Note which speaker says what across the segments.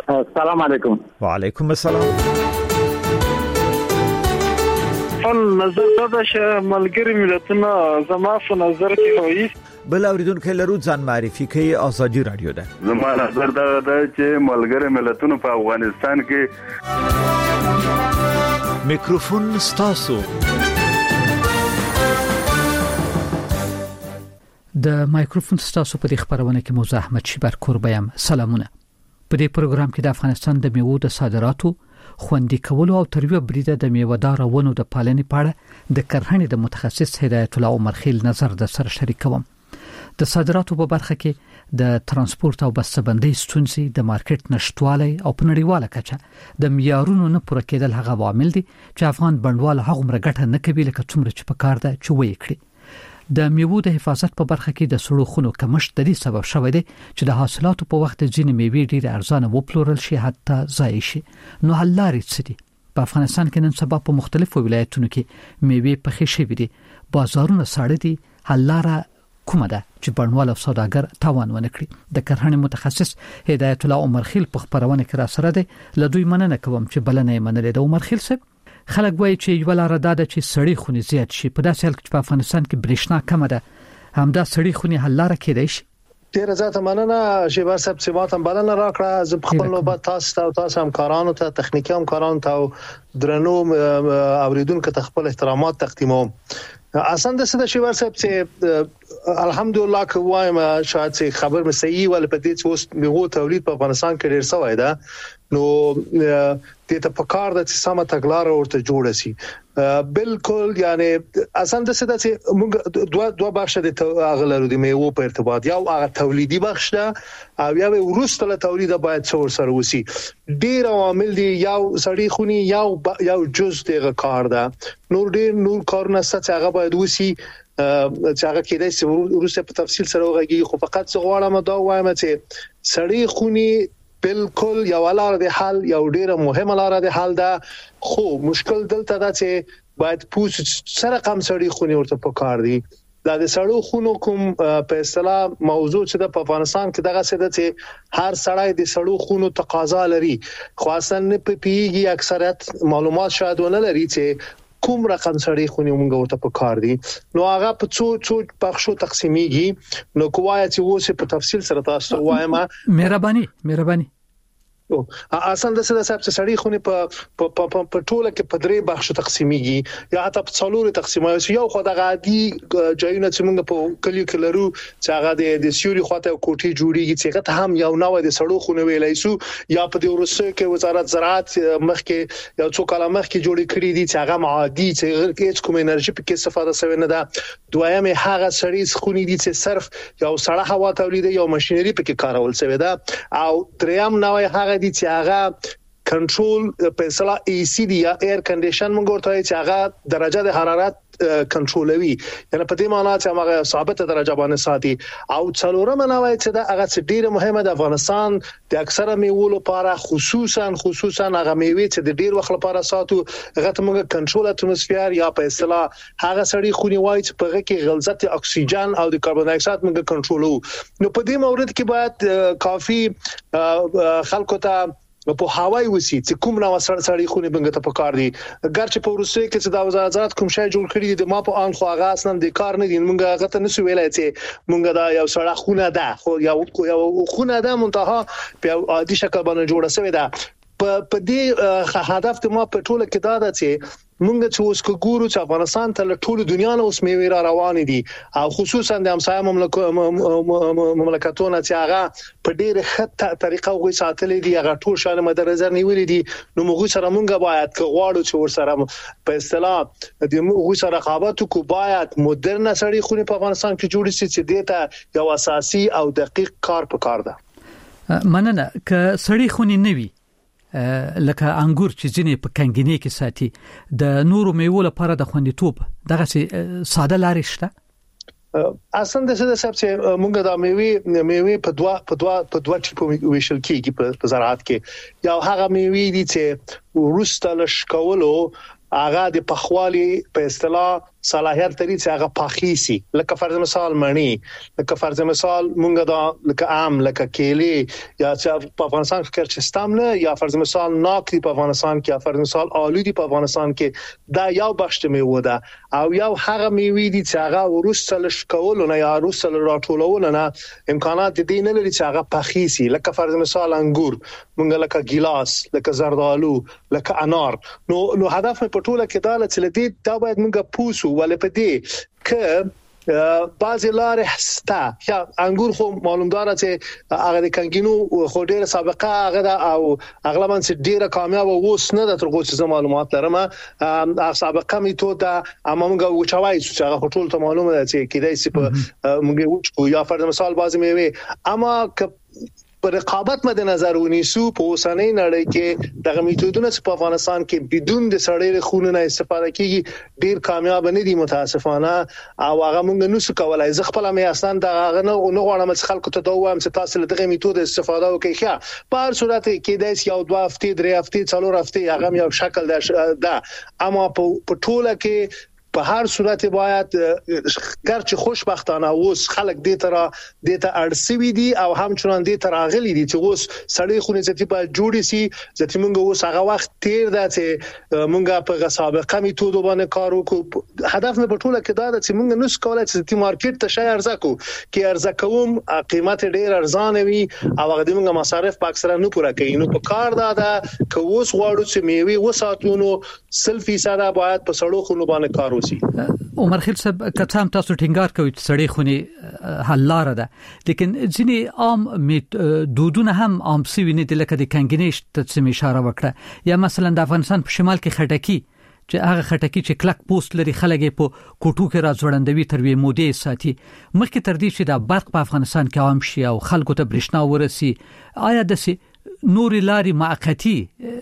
Speaker 1: السلام علیکم.
Speaker 2: وعلیکم السلام.
Speaker 3: نظر دا چې ملګری ملتونه زما په نظر کې وایي
Speaker 2: بل اوریدونکو لرو ځان معرفي کوي. ازادي رادیو ده.
Speaker 4: زما نظر دا چې ملګری ملتونه په افغانستان کې
Speaker 2: میکروفون ستاسو.
Speaker 5: د مایکروفون ستاسو په خبرونه کې موضوع احمد شیبر کوربایم. سلامونه. په دې پروګرام کې د افغانستان د میوو د صادراتو خوندي کولو او ترویج بریده د میوه‌دار ونو د پالنې په اړه د کرهڼې د متخصص هدایت الله عمرخیل نظر د سره شریکوم. د صادراتو په برخه کې د ترانسپورت او بسته‌بندۍ ستونزې، د مارکیټ نشټوالی او په نړیواله کچه د معیارونو نه پوره کېدل هغه عوامل دي چې افغان بڼوال هغه مرګټه نه کوي لکه څومره چې په کار ده چې وایي کړی. د میوو د حفاظت په برخه کې د سړو خونو کمښت د دې سبب شوی دی چې د حاصلاتو په وخت ځینې میوې ډېر ارزانه وپلورل شي، حتی ضایع شي. نو حل لارې څه دي؟ په افغانستان کې نن سبا په مختلفو ولایتونو کې میوې پخې شوې دي، بازارونه ساړه دي. حل لاره کومه ده چې بڼوال او سوداګر تاوان ونه کړي؟ د کرهڼې متخصص هدایت الله عمرخیل په خبرونه کې را سره دی. له دوی مننه کوم چې بلنه یې منلې ده. عمرخیل صاحب، خلک وایي چې یو لار ده چې سړی خونی زیات شي. په داسې حال کې په افغانستان کې برېښنا کمه ده، همدا سړی خونی حل لاره کېدای شي.
Speaker 6: ډیر زیات مننه شیبر صاحب چې ماته بلنه راکړه. زه په خپل نوبت تاسو همکارانو ته، تخنیکی همکارانو ته او درنو اوریدونکو ته خپل احترامات تقدیموم. اصلا د څه شیبر صاحب چې الحمدلله کوم شاید چې خبر مې صحیح ول په دې چې اوس میوه تولید په افغانستان کې ډیر سوی ده. نو دې ته په کار د سمه تګلار ورته جوړ شي. بالکل یعنی اصلا د څه چې موږ دوه بخش د اغلرو د میوه په ارتباط، یو هغه تولیدي بخش ده او یو وروسته له تولید باید څور سره وسی. ډیر عوامل دي، یو سړی خونی یو جز دغه کار ده. نور کارونه ست هغه باید وسی چې هغه کېدای شي وروسته په تفصیل سره وغږی. خو فقط څه غواړم دا وایم چې سړی خونی بالکل یو لار د حل، یو ډیره مهمه لار د حل ده. خو مشکل دلته دا چې باید پوس سره کم سړی خونی ورته پکار دي. دا د سړو خونو کوم په اصطلاح موضوع چې د افغانستان کې دغه څه ده چې هر سړی د سړو خونو تقاضا لري، خو اصلا نه پیږي. اکثریت معلومات شاید ونه لري چې کوم رقم سړی خونی مونږ ورته پکار دي. نو هغه په څو بخشو تقسیمیږي. نو کومه چې اوس په تفصیل سره تاسو وایم.
Speaker 5: مهرباني
Speaker 6: اصلا د څه سړی خونی په ټوله کې په درې بخشو تقسیمیږي یا حتی په څلور تقسیمایي. یو خو د عادي ځایونه چې موږ په کلیو کې لرو چې هغه د سیوري خواته کوټي جوړیږي چې هغه هم یو نوې د سړو خونی ویلای شو، یا په دې ورسره کې وزارت زراعت مخکې یو څو کاله مخکې جوړې کړې دي چې هغه عادي چې هیڅ کوم انرژي په کې استفاده شوی نه ده. دویمه هغه سړی خونی دي چې صرف یو سړه هوا تولید یو ماشينري په کې کارول شوی ده. او دریم نوې هغه دي چې هغه کنټرول په اصطلاح ای سی دی یا ایر کنډیشن موږ ورته چې هغه درجه د حرارت کنټرولوي، یعنی په دې معنی چې هغه ثابته درجه باندې ساتي. او څلورم نوای چې دا هغه ډیره مهمه د افغانستان د اکثره میوو لپاره خصوصا هغه میوې چې د ډیر وخت لپاره ساتو هغه ته موږ کنټرول اتموسفیر یا په اصطلاح هغه سړی خونی وای چې په هغه کې غلظت اکسیجن او د کاربن ډای اکساید موږ کنټرولو. نو په دې مورد کې باید کافي خلکو ته په هوای وسی چې کوم نو سړی خونی بنګ ته پکار دي. ګرچې په روسي کې چې د وزارت کوم شای جوړ کړی دي ما په ان خو هغه اصلا د کار نه دي. مونږ هغه ته نسو ویلای چې مونږ دا یو سړی خونه ده، خو یو خونه ده منتها په عادي شکل باندې جوړه شوې ده. په دې هدف ته ما په ټوله کې دا ده چې مونږ چې اوس ګورو چې افغانستان ته له ټوله دنیا نه اوس میوې را روان دي او خصوصا د همسایه مملکتونو چې هغه په ډېر ښه طریقه وګړي ساتلې دي، هغه ټول شان مد نظر نیولې دي. نو موږ سره مونږ باید غواړو چې ورسره په اصطلاح د موږ سره رقابت وکړو. باید مدرن سړی خونی په افغانستان کې جوړ شي چې دته یو اساسي او دقیق کار پکار ده.
Speaker 5: مننه. ک سړی خونی نوي لکه انګور چې ځینې په کنګینې کې ساتي، د نورو میوو لپاره د خوندیتوب دغه ساده لارې شته؟
Speaker 6: اصلا د څه چې موږ د میوې په دوه ټیپو ویشل کېږي په زراعت کې. یو هغه میوې دي چې ورسته لشکولو هغه د پخوالي په اصطلاح صلاحیت لري چې هغه پاخیسي لکه فرض مثال مڼی لکه فرض مثال مونږ دا لکه عام لکه کېلې یا چې په افغانستان کې چې ستامنه یا فرض مثال ناک په افغانستان کې یا فرض مثال آلو دی په افغانستان کې دا یو بخښ میوه ده او یو هغه میوه دي چې هغه ورسته لشکول نه یا ورسته راټولول نه امکانات دي نه لري چې هغه پاخیسي لکه فرض مثال انګور مونږ لکه ګیلاس لکه زردالو لکه انار نو هدف په ټوله کې دا چې لدی دا باید مونږ پوسو ولې په دې ک بعضی لارې ستا یا انګور خو معلومدار چې هغه د کنګینو خو ډیره سابقه هغه او اغلبا چې ډیره کامیاب اوس نه د ترغو چې معلومات لرم سابقه میتود اما موږ وچوي چې هغه ټول ته معلومه ده چې کیدای شي په موږ وچو یا فرض مثال بعضی میوه اما پر رقابت مد نظر ونیسو په اوسنۍ نړۍ کې دغه میتودونه چې په افغانستان کې بدون د سړی خون نه استفاده کیږي ډیر کامیاب نه دي متاسفانه او هغه موږ نو څه کولای زه خپل مې اصلا دغه نه غواړم چې خلکو ته دا وایم چې تاسو دغه میتود استفاده وکړئ په هر صورت کې د یو 2 هفته 3 هفته 4 هفته هغه یو شکل ده اما په ټوله کې په هر صورت باید ګرچې خوشبختانه اوس خلک دې ته اړسوي دي او همچنان دې ته راغلي دي چې اوس سړی خونې ځتی په جوړی سي ځتی موږ اوس هغه وخت تیر ده چې موږ په سابقه میتودو باندې کار وکړو هدف مې په ټوله کې دا ده چې موږ نس کولای چې تی مارکیټ ته شي ارزه کو کې ارزه کوم قیمت ډیر ارزانه وي او هغه د موږ مصارف په اکثره نه پوره کوي نو په کار دا ده چې اوس غواړو چې میوه وساتونو 100% باید په سړو خونو باندې کار
Speaker 5: عمر خیل صاحب کتام تاسو ټینګار کوي چې سړی خوني حل لار ده لیکن ځینی عام دودونه هم عام سوي نه د لکه د کنګنیش ته اشاره وکړه یا مثلا د افغانستان په شمال کې خټکی چې هغه خټکی چې کلک پوسټ لري خلګي په کوټو کې راځوړندوي تر وی مودې ساتي مخکې تر دې چې د برق په افغانستان کې عام شي او خلکو ته برېښنا ورسي آیا د نوري لاري معقتی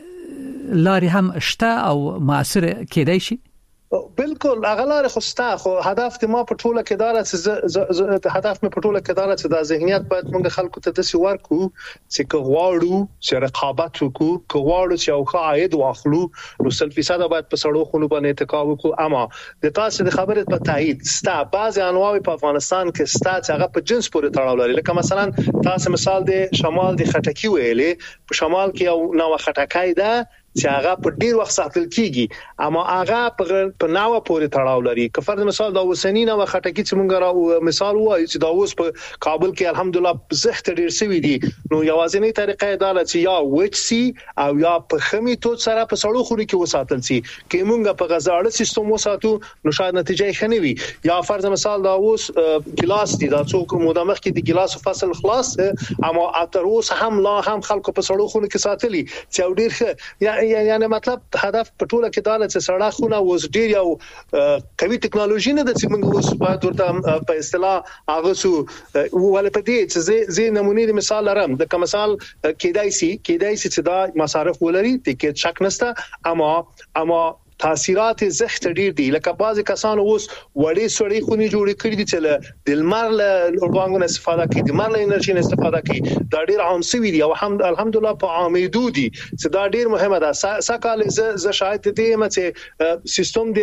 Speaker 5: لاري هم شته او مؤثر کېدای شي
Speaker 6: بالکل اغلار خوستا خو هدف د ما په ټوله کې دار چې هدف مې په ټوله کې دار چې د ذهنیت باید موږ خلکو ته د سی ورکو چې غواړو چې رقابت وکړو غواړو چې او عاید واخلو نو 100% باید په سړو خونو باندې اتکا وکړو اما د تاسو د خبرې په تایید ستا بعض انواع په افغانستان کې ستا چې هغه په جنس پورې تړاو لري لکه مثلا تاسو مثال د شمال د خټکی ویلې په شمال کې یو نوې خټکای ده چې هغه په ډیر وخت ساتل کیږي اما هغه په ناوه پورې تړاو لري که فرض مثال دا وسنی نوې خټکی چې مونږ را مثال وایي چې دا اوس په کابل کې الحمدلله زخت ډیر سوي دي نو یوازینی طریقه دا چې یا وچ سي او یا په خمي توت سره په سړو خوري کې وساتل سي کې مونږ په غزاړه سیستم وساتو نو شاید نتیجه ښه نه وي یا فرض مثال دا اوس ګلاس دي دا څوک مدامخ کې د ګلاس فصل خلاص اما اتر اوس هم لا هم خلکو په سړو خوري کې ساتلي چې ډیر ښه یعنی مطلب هدف په ټوله کې دا چې سړه خونه وز ډیر یو قوي ټکنالوژي نه د چې موږ اوس باید ورته په اصطلاح هغه سو ولې په دې چې زه نمونه د مثال لرم د کوم مثال کېدای شي چې دا مصارف ولري ټیکټ شک نشته اما تاثیرات زخت ډیر دي لکه بعضی کسان اوس وړي سړی خوني جوړ کړی دي چې د لمر له اوربانګونو استفاده کوي د لمر له انرژي استفاده کوي دا ډیر عام سوي دي او الحمدلله په عامېدو دي چې دا ډیر مهمه ده سکهال ز شاید دې مته سیستم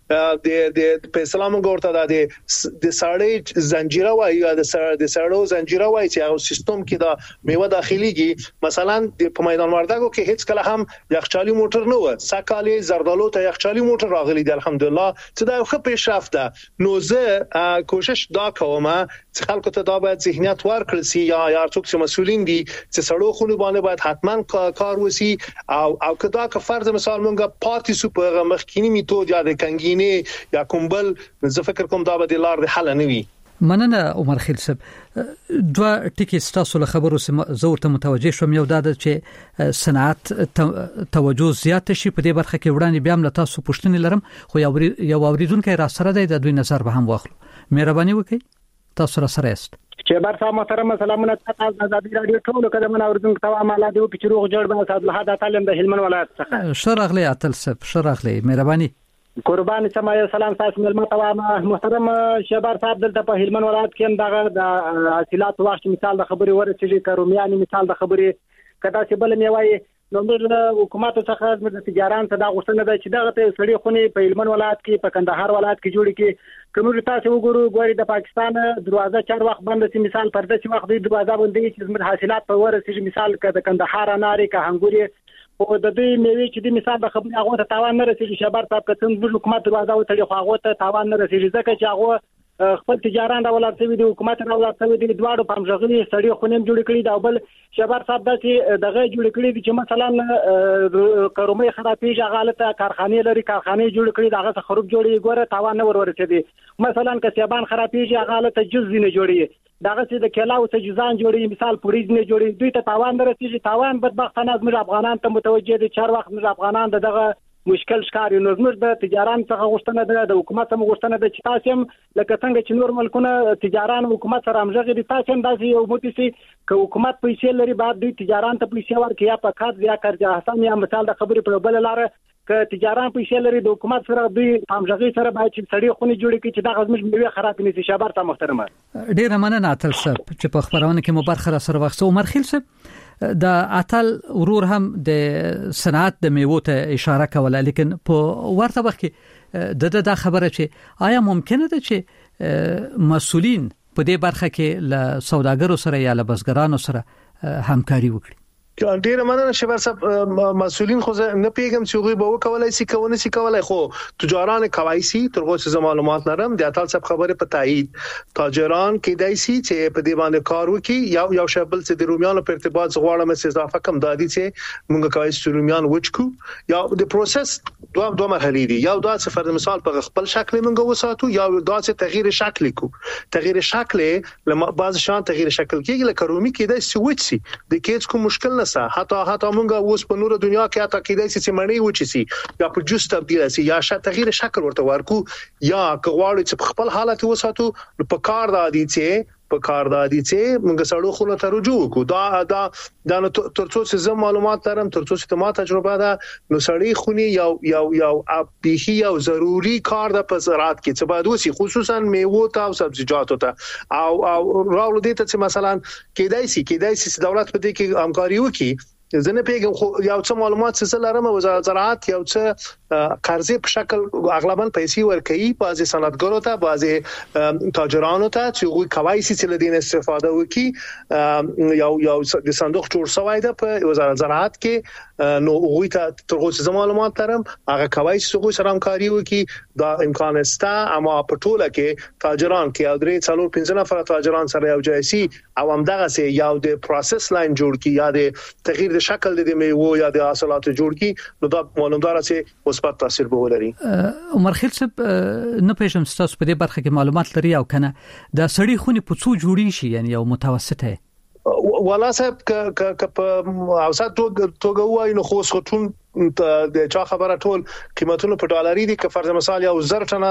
Speaker 6: د په اسلام ګورته د سړی زنجیره وایي د سړو زنجیره وایي چې او سیستم کې دا میوه داخليږي مثلا په میدان وردګو کې هیڅ کله هم یخچالي موټر نه و سکهال زردالو ته یخچالي موټر راغلي دی الحمدلله چې دا یو ښه پیشرفت ده نو زه کوشش دا کوم چې خلکو ته دا باید ذهنیت ورکړل سي یا څوک چې مسولین دي چې سړو خونو باندې باید حتمان کار وسی او کدا که فرض مثال مونږه پارټي سوپر مخکینی میتود یا د کنګینه یا کومبل زه فکر کوم دا به لار د حل نه وي
Speaker 5: مننه عمر خیل صاحب دوه ټکی ستاسو له خبرو سره زورته متوجه شوم یو دا چې صنعت توجه زیات شي په دې برخه کې وړاندې بیا هم تاسو پوښتنې لرم خو یو اوریدونکو را سره دی د دوی نظر به هم واخلو مهرباني وکړئ تاسو را سره است
Speaker 1: چې برسا محترم سلامونه تاسو آزادي رادیو ټول کده من اوریدونکو ته عمله دی چې روغ جوړ به اسد الله تعالی د هلمند ولایت څخه
Speaker 5: شرغلی اتل صاحب شرغلی مهرباني
Speaker 1: قربان سمای سلام تاسو ملما ته محترم شهبار صاحب دلته په هلمند ولایت کې دغه د حاصلات واښت مثال د خبري ورسېږي کرومیانی مثال د خبري کدا چې بل میوای نو موږ حکومت څخه د تجاران ته دا غوښتنه ده چې دغه سړي خونې په هلمند ولایت کې په کندهار ولایت کې جوړ کړي. کوم تاسو وګورئ د پاکستان دروازه چار وخت بند سي، مثال پر داسې وخت د دروازه باندې چې زموږ حاصلات په ورسېږي، مثال د کندهار اناري که هنګوري او د دې میوې چې د مثال د خبرې هغه ته تاوان نه رسېږي. شبر صاحب که څنګه حکومت دروازه وتړي خو هغه ته تاوان نه رسېږي ځکه چې هغه خپل تجاران راولات شوی دی، حکومت راولات شوی دی، دواړو په همغږي سړي خونیم جوړ کړي دا. بل شبر صاحب دا چې دغه جوړ کړي دي چې مثلا کرومي خرابېږي غالطه کارخانه لري، کارخانه جوړ کړي دغه څخه خراب جوړي ګوره تاوان نه ورورسېدي. مثلا که سیبان خرابېږي غالطه جز نه جوړي، دغه چې د کلاو څخه جزان جوړي، مثال پوریز نه جوړي، دوی ته تاوان نه رسېږي. تاوان بدبختانه زموږ افغانان ته متوجه دي، چار وخت موږ افغانان دغه مشکل ښکاري. نو زموږ د تجاران څخه غوښتنه ده، د حکومت څخه غوښتنه ده چې تاسو هم لکه څنګه چې نور ملکونه تجاران حکومت سره همغږي دي، تاسو هم داسې یو موټی سي که حکومت پیسې لري بعد دوی تجاران ته پیسې ورکړي یا په کار یا کرجه حسن یا مثال د خبرې په بل لاره که تجاران پیسې لري د حکومت سره دوی همغږي سره باید چې سړي خوني جوړ کړي چې دا غزمش میوه خراب نه شي. شابر ته محترمه
Speaker 5: ډیر مننه اتل صاحب چې په خبرونه کې مو برخه سره وخت. عمر خیل صاحب د اتل ورور هم د صنعت د میوو ته اشاره کوله، لیکن په ورته وخت کې د خبره چې آیا ممکنه ده چې مسؤلین په دې برخه کې له سوداګرو سره یا له بزګرانو سره همکاري وکړي؟
Speaker 6: ډیر مننه شبر صاحب. مسؤلین خو نه پیګم چې غوي به وکولای سي کونه سي کولای، خو تجاران کوي سي تر اوسه معلومات لرم د اتل صاحب خبره په تایید. تاجران کې دای سي چې په دې باندې کار وکړي یو شبل چې د رومیانو په ارتباط غواړم چې اضافه کم دادي چې موږ کوي چې رومیان وچکو یا د پروسس دوه مرحلې دي. یو دا چې فرض مثال په خپل شکل موږ وساتو، یا دا چې تغییر شکل کو. تغییر شکل لما بعض شان تغییر شکل کېږي لکه رومي کې د سویچ سي د کېڅ کوم مشکل حتی مونږه اوس په نور دنیا کې حتی کېدای شي چې مړی وچی سي یا په جوس تبدیل شي یا شته تغییر شکل ورته ورکو، یا کغواړي چې په خپل حالت وساتو په کار دادي چې موږ سړو خونه ته رجوع کو. دا ترڅو چې زم معلومات لرم، ترڅو چې ما تجربه ده، نو سړی خوني یو ابيخي او ضروري کار د زراعت کې چې باید وسی، خصوصا میوه ته او سبزیجاتو ته او راول دي ته چې مثلا کېدای شي دولت په دې کې همکاري وکړي. زنه پیګم خو یو څه معلومات څه لرم، وزارت زراعت یو څه قرضې په شکل اغلبا پیسې ورکوي بعضي صنعتګرو ته، بعضي تاجرانو ته چې غوي کوي چې لدین استفاده وکړي. یو د صندوق جوړ شوی ده په وزارت زراعت کې، نو غوي ته تر اوسه معلومات لرم هغه کوي چې غوي سره همکاري وکړي. دا امکان شته، اما په ټوله کې تاجران کې او درې څلور 15 نفر تاجران سره یو ځای سي او همدغه سي یو د پروسس لاین جوړ کی یا د تغییر شکل د میوه یا د حاصلاتو جوړ کی، نو دا معلومدار چې مثبت تاثیر به ولري.
Speaker 5: عمر خیل صاحب نه پېژم تاسو په دې برخه کې معلومات لري او کنه د سړی خوني په څو جوړی شي، یعنی یو متوسطه
Speaker 6: ولا صاحب ک په اوسط توګه وای نو خو ټول د چا خبره ټول قیمتونه په ډالري دي. که فرض مثال یو زر ټنه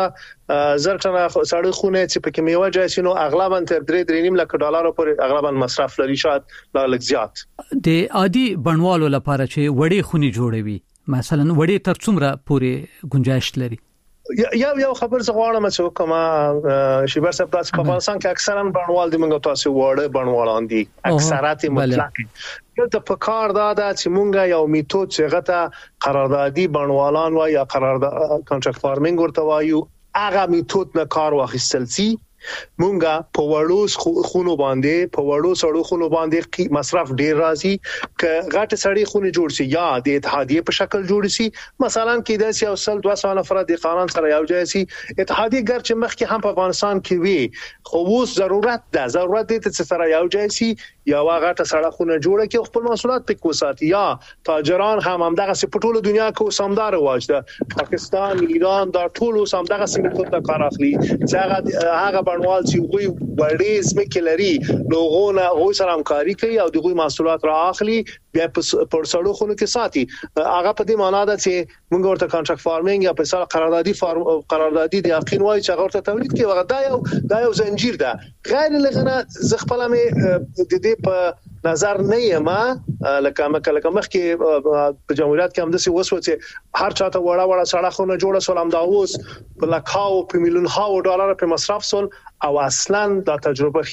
Speaker 6: سړی خونه چې په کمیوه جایسینو اغلبا تر 3.5 لک ډالر پورې اغلبا مصرف لري، شاید لږ زیات. د عادي بڼوالو لپاره چې وړي خوني جوړوي مثلا وړي تر څومره پورې گنجائش لري؟ یو خبر څه غواړم چې کومه شیبر صاحب تاسو په افغانستان کې اکثرا بڼوال دي، موږ تاسو وړه بڼوالان دي اکثریت مطلق. د پکار دا چې مونږه یو میتود چې غته قراردادي بڼوالان و یا قرارداد کانټراکټ فارمینګ ورته وایو، هغه میتود نه کار واخیستل سي. مونږه په وړو خونو باندې په وړو سړو خونو باندې مصرف ډیر راځي. ک غټ سړی خونه جوړ شي یا د اتحادیه په شکل جوړ شي، مثلا کې د سیاو سل 200 نفر د قانون سره یو ځای شي. اتحادیه ګرچې مخکې هم په افغانستان کې وي، خو اوس ضرورت دي چې سره یو ځای شي یا غټه سړه خونه جوړه کې خپل مسؤلیت پکې وساتي. یا تاجران هم دغه په ټوله دنیا کې سمدار واج ده، پاکستان، ایران دا ټول سمدغه سمته د کار اخلي چې هغه بڼوال چې وي وړي سمکه لري لوغونه غوي سره همکاري کوي او دغه محصولات را اخلي بیا پر سړو خونو کې ساتي. هغه په دې معنی ده چې موږ ورته کانټراکټ فارمینګ یا په سره قراردادي د یقین وایي چې هغه ورته تولید کوي. دا یو زنجیر ده. غیر لغنه زغپلمه د دې په نظر نه یم لکه مخکې په جمهوریت کې هم د سی وسو چې هر چاته وړه سړه خونه جوړه سول، هم دا اوس په لکاو په میلیون هاو ډالر په مصرف سول. او اصلا دا تجربه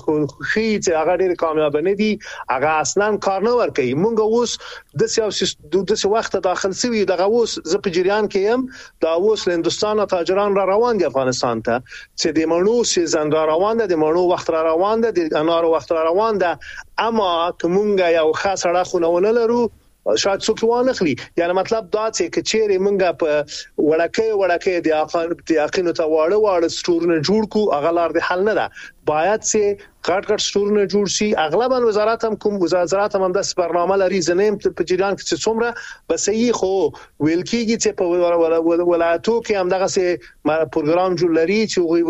Speaker 6: خې چې هغه ډېر کامیاب نه دي هغه اصلا کار نه ور کوي مونږ اوس د څه وخت داخل سوي دغه اوس ز په جریان کې يم دا اوس هندستان تاجران را روان دي افغانستان ته چې د مڼو سیزن را روان ده د مڼو وخت را روان ده د انارو وخت را روان ده اما کومګه یو خاص اړه خو نه لرو شاید څوک وانه خلی یعنی مطلب دا چې کچېره مونږه په وړکه د یقینو ته واړه سټورونه جوړ کو اغلار د حل نه ده باید چې غټ سټورونه جوړ شي اغلبا وزارت هم کوم وزارت هم د برنامه لري زنیم په جریان کې څومره بس یې خو ویل کېږي چې په ولایتو کې هم دغه سه پروګرام جوړ لري چې غوي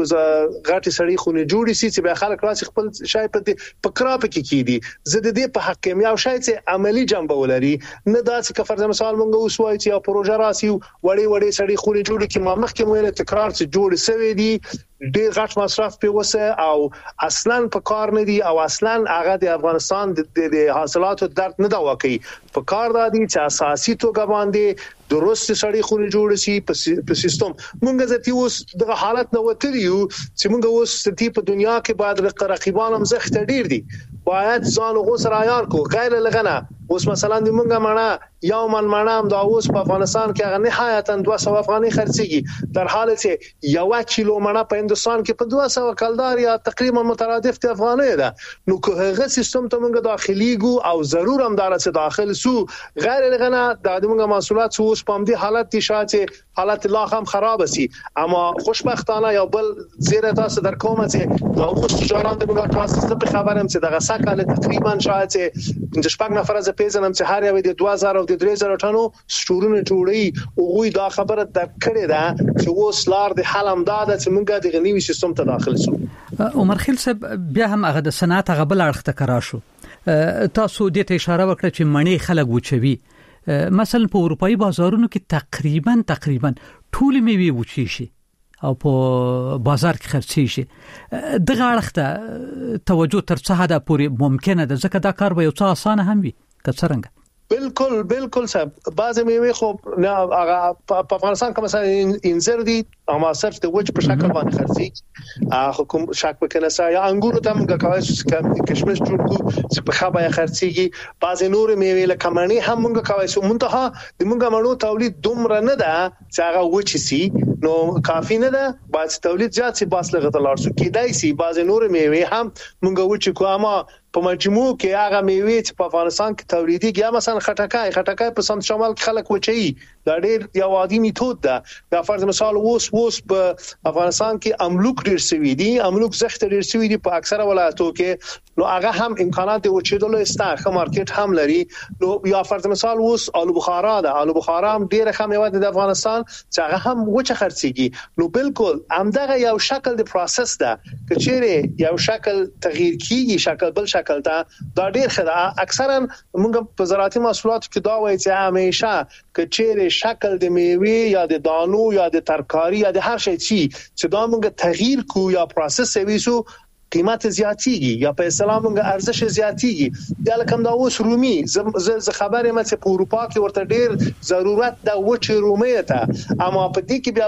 Speaker 6: غټ سړی خونه جوړی سي چې به خلک راسي خپل شای په کراپ کې کیدي زه د دې په حق کې یو شای چې عملی جنبه ولري نه دا چې فرض مثال مونږ اوس وایي چې پروژه راسي وړي سړی خونه جوړ کی ما مخکې مو تکرار چې جوړ سوي دي ډېر غټ مصرف په وسه او اصلا په کار نه دي او اصلا هغه د افغانستان د حاصلاتو درد نه دا واقعي په کار دادي چې اساسي توګه باندې درست سړی خونه جوړ شي په سیستم مونږ ځتي اوس د حالت نو وتریو چې مونږ اوس ستې په دنیا کې بعد رقیبان هم زخت ډیر دي باید ځان غوسه عیار کو غیر لغنه اوس مثلا د مونږه مانا یومن مانا هم دا اوس په افغانستان کې هغه نهایتا 200 افغاني خرڅيږي در حال چې 1 کیلو مانا په هندستان کې په 200 کلدار یا تقریبا مترادف د افغاني ده نو که هغه سیستم ته مونږ داخلي ګو او ضرور هم دار چې داخل سو غیر لغنه د مونږه محصولات اوس په دې حالت دي شاته حالت لا هم خراب سي اما خوشبختانه یو بل زیره تاسو در کومه چې دا اوس تجارت د مونږه تاسو ته خبرم چې دغه سکه تقریبا شاید د شپږ نفر از پیژنم چې هر یو د 2000 او د 3000 ټنو سټورونه جوړي او غوي دا خبره د کړې ده چې اوس لار د حلم داده چې مونږه د غنیوي سیستم ته داخل شو
Speaker 5: عمر خیل صاحب بیا هم هغه د صنعت هغه بل اړخ ته کرا شو تاسو دې ته اشاره وکړه چې مڼې خلک وچوي مثلا په اروپאי بازارونو کې تقریبا ټول میوه وچی شي او په بازار کې خرڅي شي دغه اړخ ته توجه تر څه حد پورې ممکنه ده ځکه دا کار به یو څه اسانه هم وي که څنګه
Speaker 6: بالکل صاحب بعض میوه خو هغه په افغانستان کې مثلا انځر دي اما صرف د وچ په شکل باندې خرڅي حکومت شک وکړه یا انګور ته موږ کوي کشمش جوړ کو چې په خبره خرڅيږي بعض نور میوه لکه مڼې هم موږ کوي منتها د موږ مڼو تولید دومره نه ده چې هغه وچ سي نو کافی نه ده باید تولید زیات سي باس لغه تلار شو کېدای سي بعض نور میوه هم موږ وچ کو اما په مجموع کې هغه میوه چې په افغانستان کې تولیدي یا مثلا خټکای په سمت شمال کې خلک وچي دا ډېر یو عادي میتود ده دا فرض مثال اوس په افغانستان کې املوک ډېر سوي دي املوک زخت ډېر سوي دي په اکثره ولایتو کې نو هغه هم امکانات د وچېدلو استاخه مارکیټ هم لري نو یا فرض مثال اوس آلو بخارا هم ډېر خام یو د افغانستان چې هغه هم وچه خرڅيږي نو بالکل همدغه یو شکل د پروسس ده چې چیرې یو شکل تغییر کیږي شکل بل شکل دا ډېر خدای اکثرا موږ په زراعتي محصولاتو کې دا وایي چې همیشه کچېره شکل د میوه یا د دانو یا د ترکاری یا د هر شي چې دا موږ تغییر کو یا پروسس سویسو قیمت زیاتیږي یا په اسلام موږ ارزش زیاتیږي دا لکه دا اوس رومي ز خبره مې په اروپا کې ورته ډېر ضرورت د وچ رومي ته اما په دې کې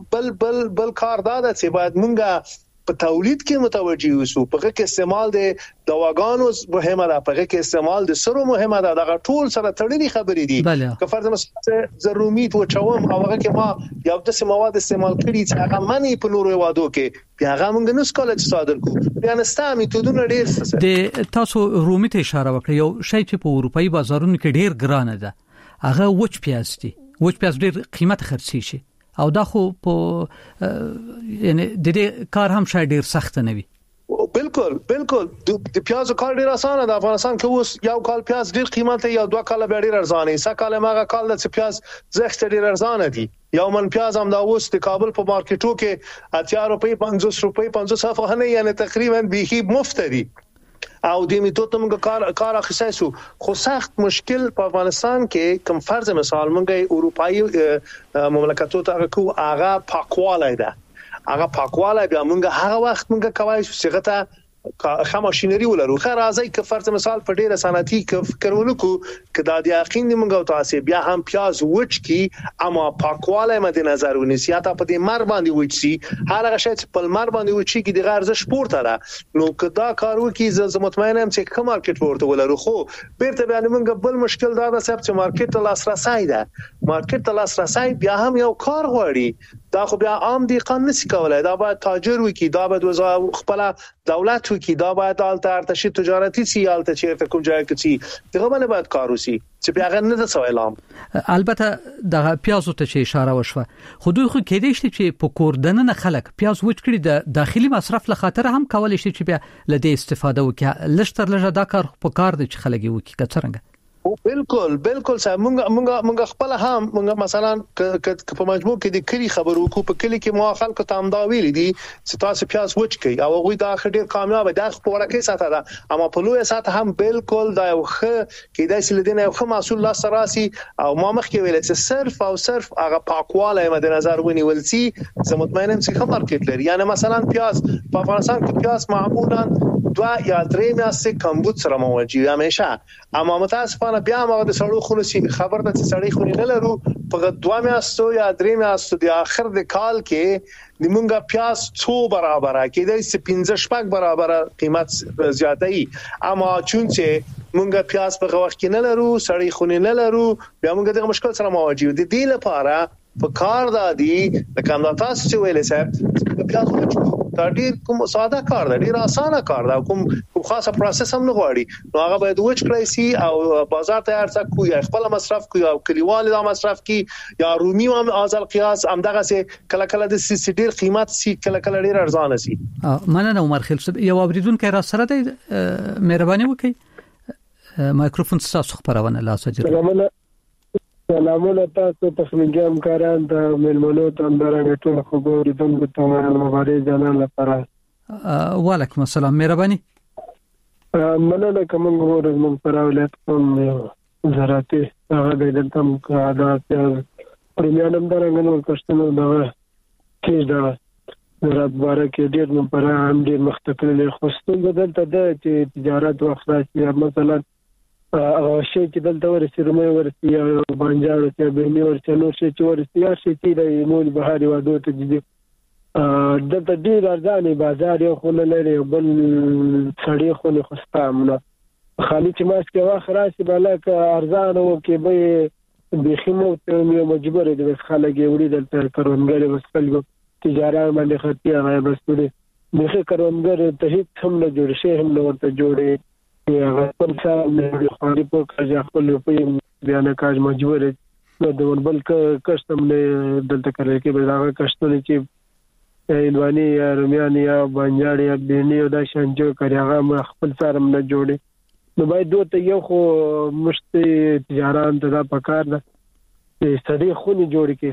Speaker 6: بیا بل کار دا ده چې باید موږ په تولید کې متوجي اوسو په کې استعمال د دواګانو مهمه ده په کې استعمال د سرو مهمه ده دا ټول سره تړلي خبرې دي که فرض مثلا ضروري تو چوم او هغه کې ما یو د مواد استعمال کړی چې هغه منی په نورو وادو کې بیا هغه موږ نو سکول صادر کو بیا نستامي تودونه ډېر
Speaker 5: د تاسو رومي ته اشاره وکړه یو شی چې په اروپאי بازارونو کې ډېر ګران ده هغه وچ پیاز دي وچ پیاز ډېر قیمت خرڅي شي او دا خو په یعنی د دې کار هم شاید ډیر سخت نه وي
Speaker 6: بالکل د پیاز کار ډیر اسانه ده افغانستان کې اوس یو کال پیاز ډیر قیمت یا دوه کال به ډیر ارزانه سکه ماغه کال د پیاز زخت ډیر ارزانه دي یو من پیاز هم دا اوس د کابل په مارکیټو کې 80 روپۍ 50 روپۍ 50 افغانۍ یعنی تقریبا به مفت دي او د میتود موږ کار اخیسو خو سخت مشکل په افغانستان کې کم فرض مثال موږ اروپאי مملکتو ته کو هغه پاکواله ده هغه پاکواله بیا موږ هغه وخت موږ کوي چې څنګه ماشينري ولرو خیر راځي ک فرض مثال په ډیره صنعتي کارونو کې د یقین موږ تاسو بیا هم پیاز وچ کی اما پاکواله مد نظر ونیسي تا په دې مر باندې وچی هر هغه شی چې په مر باندې وچی کې د ارزش پورته ده نو کدا کارو کې زه مطمئنم چې کوم مارکیټ ورته ولرو خو بیرته بیا موږ بل مشکل دا ده چې مارکیټ ته لاسرسي ده مارکیټ ته لاسرسي بیا هم یو کار غواړي دا خو بیا عام دی قانون نشي کولای دا باید تاجر وي کی دا باید خپل دولت وي کی دا باید ارتشي تجارتي سي الته چیرته کوم ځای کې سي دغه باندې باید کار وشي چې بیا غن نه د سوالام
Speaker 5: البته د پیازو ته اشاره وشوه خو دوی خو کېدې شي چې په کوردنه خلک پیاز وچ کړي د داخلي مصرف لخاطر هم کولای شي چې بیا لدې استفاده وکړي لشتر لږه دا کار په کار دي چې خلک وکړي کڅرنګ
Speaker 6: بالکل صاحب مونږ خپل هم مونږ مثلا په مجموع کې د کلی خبرو کو په کلی کې مو خلکو ته امدا ویل دي چې تاسو پیاز وچ کړئ او غوي دا ډېر کامیاب دي په ورکه ساته ده اما په لوی ساته هم بالکل دا یو ښه کې داسې لدینه یو ښه محصول لا سراسي او ما مخکې ویل چې صرف هغه پاکواله مد نظر ونیول سي زه مطمئنم چې خبر مارکیټ لري یعنی مثلا پیاز په افغانستان کې پیاز معمولا 2 یا 3 میاشتې کمبود سره موجود همیشه اما متاسفانه بیا موږ د سړو خلک خبر ده چې سړی خو نه لرو په 2 میاشتو یا 3 میاشتو د اخر د کال کې د مونږه پیاز 2 برابر کېدای شي 15 برابر قیمت زیاتای اما چون چې مونږه پیاز په وخت کې نه لرو سړی خو نه لرو بیا مونږ د مشکل سره مواجه دي د لپاره په کار دادي د کوم تاسو چې ویلې صاحب پیاز وچو دا ډیر کوم ساده کار دی ډیر اسانه کار دی کوم خاصه پروسس هم نه غواړي نو هغه باید وچ کړی سي او بازار ته ارڅ کو یا خپل مصرف کو یا کلیوال دا مصرف کی یا رومي هم ازل قیاس هم دغه سي کله د سي ډیر قیمت سي کله ډیر ارزانه سي
Speaker 5: مننه عمر خیل صاحب یو اوریدونکو را سره دی مهرباني وکړئ مایکروفون تاسو خبرونه لا سجل
Speaker 7: سلامونه تاسو تخنیکي کاران ته ملمنو ته درنګ ټول خبرې دغه ته مبارک جنان لپاره
Speaker 5: وعلیکم السلام مهرباني
Speaker 7: مننه کوم ورځ مون پراولت کوم زراعتي هغه د دلته مقاعدات پرمیانم درنګ نو کښتنو دغه کیږي دا زراعت باره کې ډېر مون پر هم ډېر مختلف خوستون بدلته د تجارت وخت راځي مثلا شي چې دلته ورسې رومي ورسې یا بانجاړو چې به نور چلو شي چې ورسې یا شي چې د مول بهاري وادو ته دي دلته ډیر ارزانه بازار یو خل لري بل سړی خو نه خستامنه خالي چې ماس کې واخ راشي بلک ارزانه او کې به بخیمو ته مجبور دي بس خلک وړي دلته کارونګر وسپلګو تجارت باندې خرڅي هغه بس پوره دغه کارونګر ته هیڅ هم نه جوړ شي هم نه ورته جوړي هغه په څیر نه خوري په کاج خپل په بیان کاج مجبور نو د بل کسٹم نه دلته کوي کې به هغه کسٹونه چې ایلوانی یا رومیانی یا بانجاړي یا بینی او دا شانجو کوي هغه خپل سره نه جوړي نو باید دوی یو خو مشت تجارت ته پکار ده سړي خوني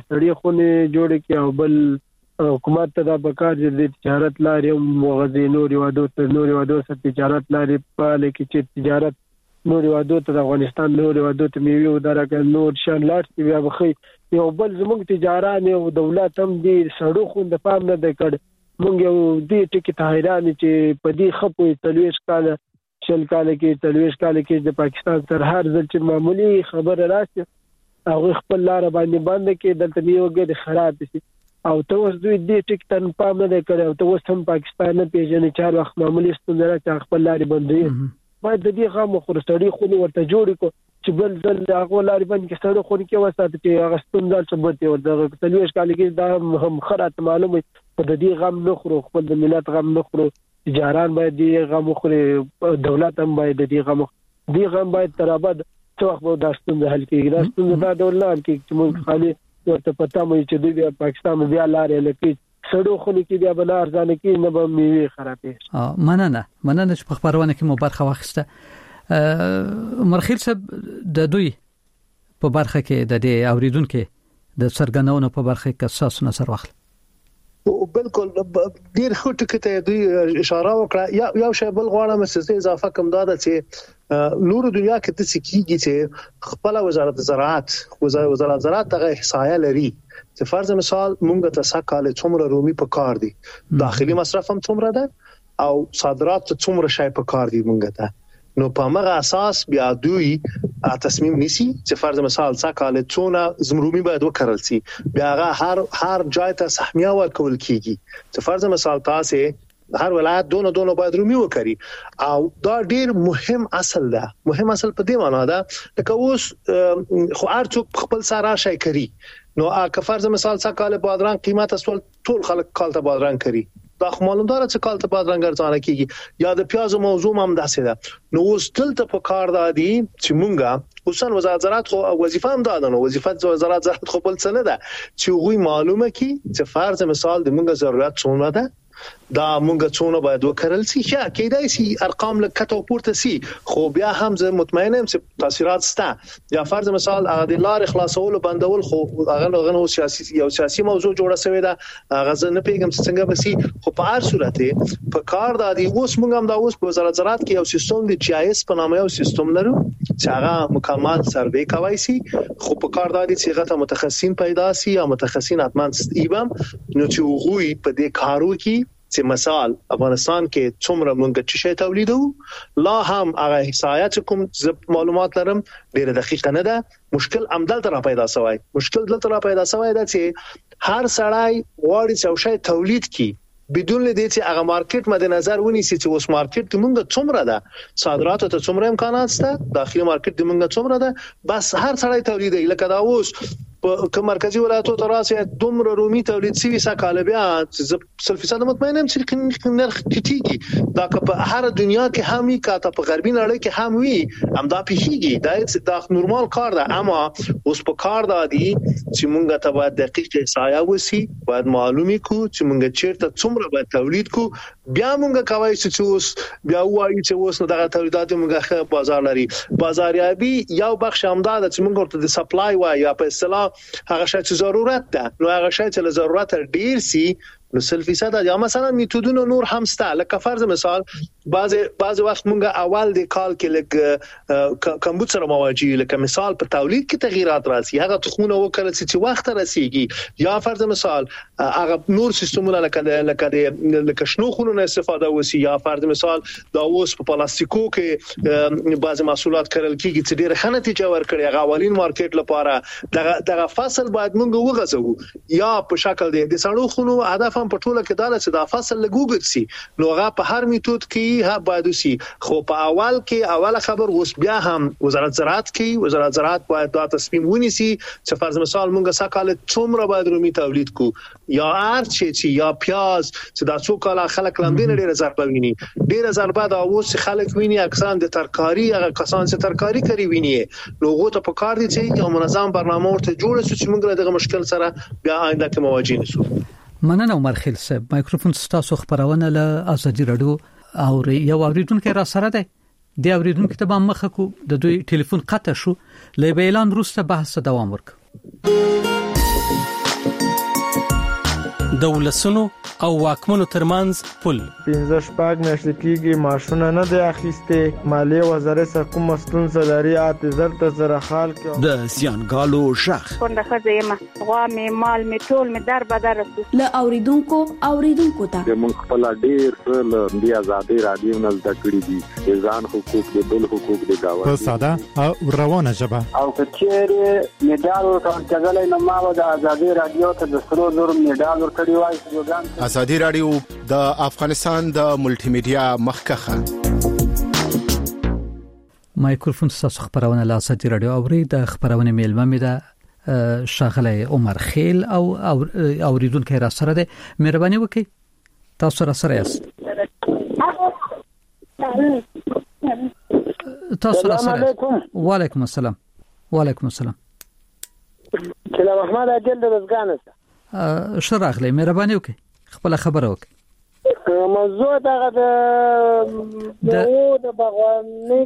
Speaker 7: جوړي کې او بل حکومت ته دا پکار دي تجارت لاري موغزي نور وادو سره تجارت لاري په لکه چې تجارت نور وادو ته افغانستان نور وادو ته میوه درکه نور شان لاټ بیا بخي یو بل زموږ تجارت او دولت هم دي سړو خو د پام نه د کړ مونږ یو دې ټکی ته حیران چې په دې خپو تلويش کاله شل کاله کې د پاکستان تر هر ځل چې معمولی خبره راشي هغه خپل لار باندې کې دلته میوه خراب شي او ته اوس دوی دې ټیک تن پام نه کړي او ته اوس هم پاکستان نه پیژنې چې هر وخت معمولی ستونزه چې خپل لاري بندوي باید د دې غو خورستړي خو ورته جوړ کو چې بل ځل هغه لاري باندې کې سره خو کې وساته چې هغه ستونزه ثبت ورته تلويش کالي کې دا هم خرات معلومه په دې غم نه خورو خپل د ملت غم نه خورو تجارت باید دې غم خوري دولت هم باید دې غم باید ترابد څو وخت به د ستونزه حل کېږي دا ستونزه دا ډول کې چې موږ خالي ورته پتا مې چې دوی پاکستان بیا لارې لکه سړو خونی کې بیا بل ارزانه کې نه به میوه خرابې
Speaker 5: مننه چې په خبرونه کې مو برخه واخیسته مرخیل صاحب د دوی په برخه کې د دې اوریدونکو د سرګنونو په برخه کې اساس نظر واخل
Speaker 6: بالکل ډیر خو ټکه ته دوی اشاره وکړه یو شی بل غواړم چې اضافه کوم دا چې نور دنیا کې د سکیږي چې خپل وزارت زراعت دغه احصایه لري چې فرض مثال مونږ ته سکاله څومره رومي په کار دي داخلي مصرف هم څومره ده او صادرات څومره شای په کار دی مونږ ته نو په هغه اساس بیا دوی تصمیم نیسي چې فرض مثال څاکاله څونه زمرومي باید وکړل شي بیا هر ځای ته سهمیه ورکول کیږي چې فرض مثال تاسو هر ولایت دونه باید رومي وکړي او دا ډیر مهم اصل ده مهم اصل په دې معنی ده لکه اوس خو ارڅوک خپل سره شای کوي نو که فرض مثال څاکاله بادرنګ قیمت اصل ټول خلک کالته بادرنګ کوي دا معلومدار چې کالته بادرنګ ارزانه کیږي یا د پیاز موضوع هم داسې ده نو اوس دلته په کار دادي چې مونږه اوسن وزارت زراعت خو وظیفه هم ده نو وظیفه وزارت زراعت خو بل څه نه ده چې غوي معلومه کی چې فرض مثال د مونږه ضرورت څونه ده دا مونږ څونه باید وکړل شي چې کېدای شي ارقام لکه پورته شي خو بیا هم زه مطمئن یم چې تاثیرات شته یا فرض مثال هغه د لار خلاصول بندول خو هغه سیاسي موضوع جوړه شوې ده هغه نه پیګم څنګه بسي خو په هر صورت په کار د اوس مونږ هم د اوس په وزارت زراعت کې یو سیستم دی چې اس په نامه یو سیستم لرو چې هغه مکمل سروې کوي شي خو په کار د دې چې هغه متخصصین پیدا شي یا متخصصین اتمن ایبم نو چې وګوي په دې کارو کې چې مثال افغانستان کې څومره مونږ چې شی تولیدو لا هم هغه احصایات کوم معلومات لرم ډیره دقیقه نه ده مشکل عمدل تر پیدا شوی مشکل دلته را پیدا شوی ده چې هر سړی غواړي چې شی تولید کړي بدون لدې چې هغه مارکیټ مد نظر ونیسي چې اوس مارکیټ د مونږ څومره ده صادرات ته څومره امکانات شته داخلي مارکیټ د مونږ څومره ده بس هر سړی تولید لکه دا اوس په مرکزی ولایتو تراسه دومره رومي تولید سوي سکاله بیا 100% مطمئنم چې نرخ ټیټیږي دا په هر دنیا کې همي کاته په غربي نړۍ کې هم وي هم دا پیږي دا نورمال کار ده اما اوس په کار دادي چې مونږ ته باید دقیق احصایه وسی باید معلومي کو چې مونږ چیرته څومره باید تولید کو بیا مونږ کوي چې اوس بیا وایي چې اوس نو دغه تولیدات مونږه بازار لري بازاریابي یو بخش همدار چې مونږ ورته د سپلای وایي یا په اصطلاح هغه شی چې ضرورت ده نو هغه شی چې ضرورت ډیر سي نو 100% یا مثلا میتودونه نور هم سته لکه فرض مثال بعض وخت مونږه اول د کال کې لګ کمبود سره مواجهه لکه مثال په تولید کې تغیرات راځي هغه تخمونه وکړل چې وخت رسیږي یا فرض مثال هغه نور سیستمونه لکه شنو خونونه استفاده وسی یا فرض مثال دا اوس په پلاستیکو کې بعض محصولات کړل کیږي چې ډیره ښه نتیجه ورکړي هغه اولین مارکیټ لپاره دغه فصل باید مونږ وغځو یا په شکل د سړو خونو هدف هم په ټوله کې دا چې دا فصل لګوګت سي نو هغه په هر میتود کې ها باید سي خو په اول کې اوله خبر اوس بیا هم وزارت زراعت باید دا تصمیم ونیسي چې فرض مثال مونږه سکاله څومره باید رومي تولید کو یا ارچ یا پیاز چې دا څو کاله خلک لاندې ډیره ضربه ویني ډیره ضربه دا اوس خلک ویني اکثرا د ترکاری هغه کسان چې ترکاری کوي ویني نو غوته په کار دي چې یو منظم برنامه ورته جوړ شي چې مونږ دغه مشکل سره بیا آینده کې مواجه نشو
Speaker 5: مننه عمر خیل صاحب مایکروفون ستاسو خبرونه له ازادي رادیو او یو اوریدونکو را سره ده د اوریدونکو ته به مخه کو د دوی ټلیفون قطع شو له اعلان وروسته بحث دوام ورک
Speaker 8: دولسونو او واکمنو ترمنځ پل
Speaker 9: 15 شپږ میاشتې کېږي ماشونه نه دی اخیسته مالیه وزارت سره کوم ستونزه لري اته زر سره حال کې
Speaker 2: د زیانګالو شخ
Speaker 10: څنګه خزه غوا می مال می ټول می در بدر
Speaker 11: له اوریدونکو ته
Speaker 12: د مونږ خپل ډیر څه د ازادي رادیو نه زده کړی دي د ځان حقوق د بل حقوق د گاوه
Speaker 13: په ساده او روانه ژبه
Speaker 14: او کچېره میډال ورکړل نو ما د ازادي رادیو ته د سرو نور میډال ورکړی
Speaker 15: ازادي رادیو د افغانستان د ملټي میډیا مخکخه
Speaker 5: مایکروفون تاسو خبرونه له ازادي رادیو اوري د خبرونه میلمه مې ده شاغله عمر خیل او اوریدونکو را سره ده مهرباني وکړئ تاسو را سره یاست تاسو را سره وعلیکم السلام
Speaker 14: سلام احمد اجل رزګان
Speaker 5: شراغله مهرباني وکړئ خپل خبره وکړئ
Speaker 14: موضوع دغه د باغوانۍ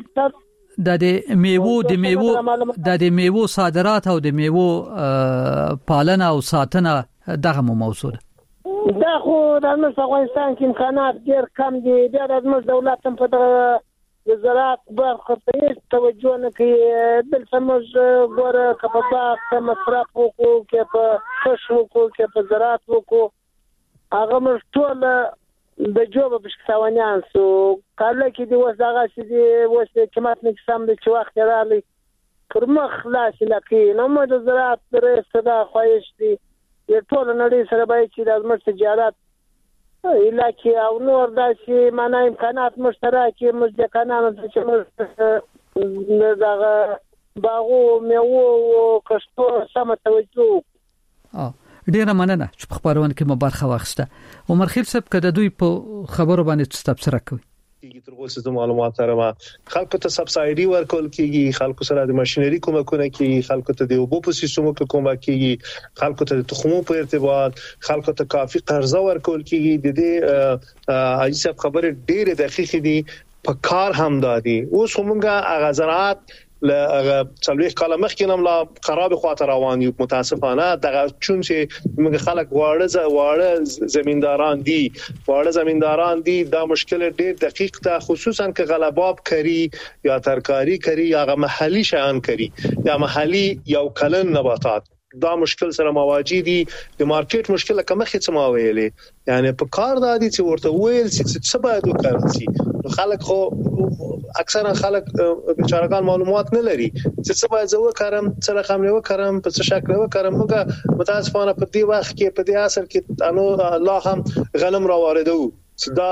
Speaker 5: د میوو صادرات او د میوو پالنه او ساتنه دغه موضوع ده
Speaker 14: دا خو د افغانستان کې امکانات ډېر کم دي بیا د موږ دولت هم په د زراعت برخه ته توجه نه کوي بل څه ګوره که په باغ کې مصرف وکړو کې په کښت وکړو کې په زراعت وکړو هغه موږ ټول د جوب بشکسوانیان سو کله کې دی وسغه چې دی وسه قیمت نه سم د چې وخت رالی پر مخ لاس لکه نو مو د زراعت درې صدا خوښ دي د ټول نړۍ سره به چې د زموږ تجارت علاقې او نور داسې معنا امکانات مشترکې مزدکنانو چې موږ دغه باغو میوو او کښتو سم توجه
Speaker 5: ډیره مننه چې په خبرونه کې مو برخه واخیسته. عمر خیل صاحب کده دوی په خبرو باندې تبصره کوي.
Speaker 6: تر اوسه د معلومات سره خلکو ته سبسایډي ورکول کیږي، خلکو سره د ماشينري کومکونه کیږي، خلکو ته د اوبو په سیستمو کې کومک کیږي، خلکو ته د تخمو په ارتباط، خلکو ته کافي قرضه ورکول کیږي. د دې ایسب خبره ډیره دقیق دي په کار هم دادي. اوس موږ هغه زراعت له څلويخ کاله مخکې نم لا خراب خاطر روان یو متاسفانه دغه چون چې موږ خلک واړه زمینداران دي دا مشکل ډېر دقیق ده، خصوصا که غلباب کری یا ترکاری کری یا محلي شیان کری یا محلي یو کلن نباتات دا مشکل سره مواجه دي. د مارکیټ مشکل کومه څه ما ویلې یعنی په کار دادي چې ورته ویل چې څه باید وکړي. خلک خو اکثرا خلک بیچارهګان معلومات نه لري چې څه باید زه وکړم، څه رقم یې وکړم، په څه شکل وکړم. موږ متاسفانه په دې وخت کې په دې عصر کې الله هم غنم را واردو دا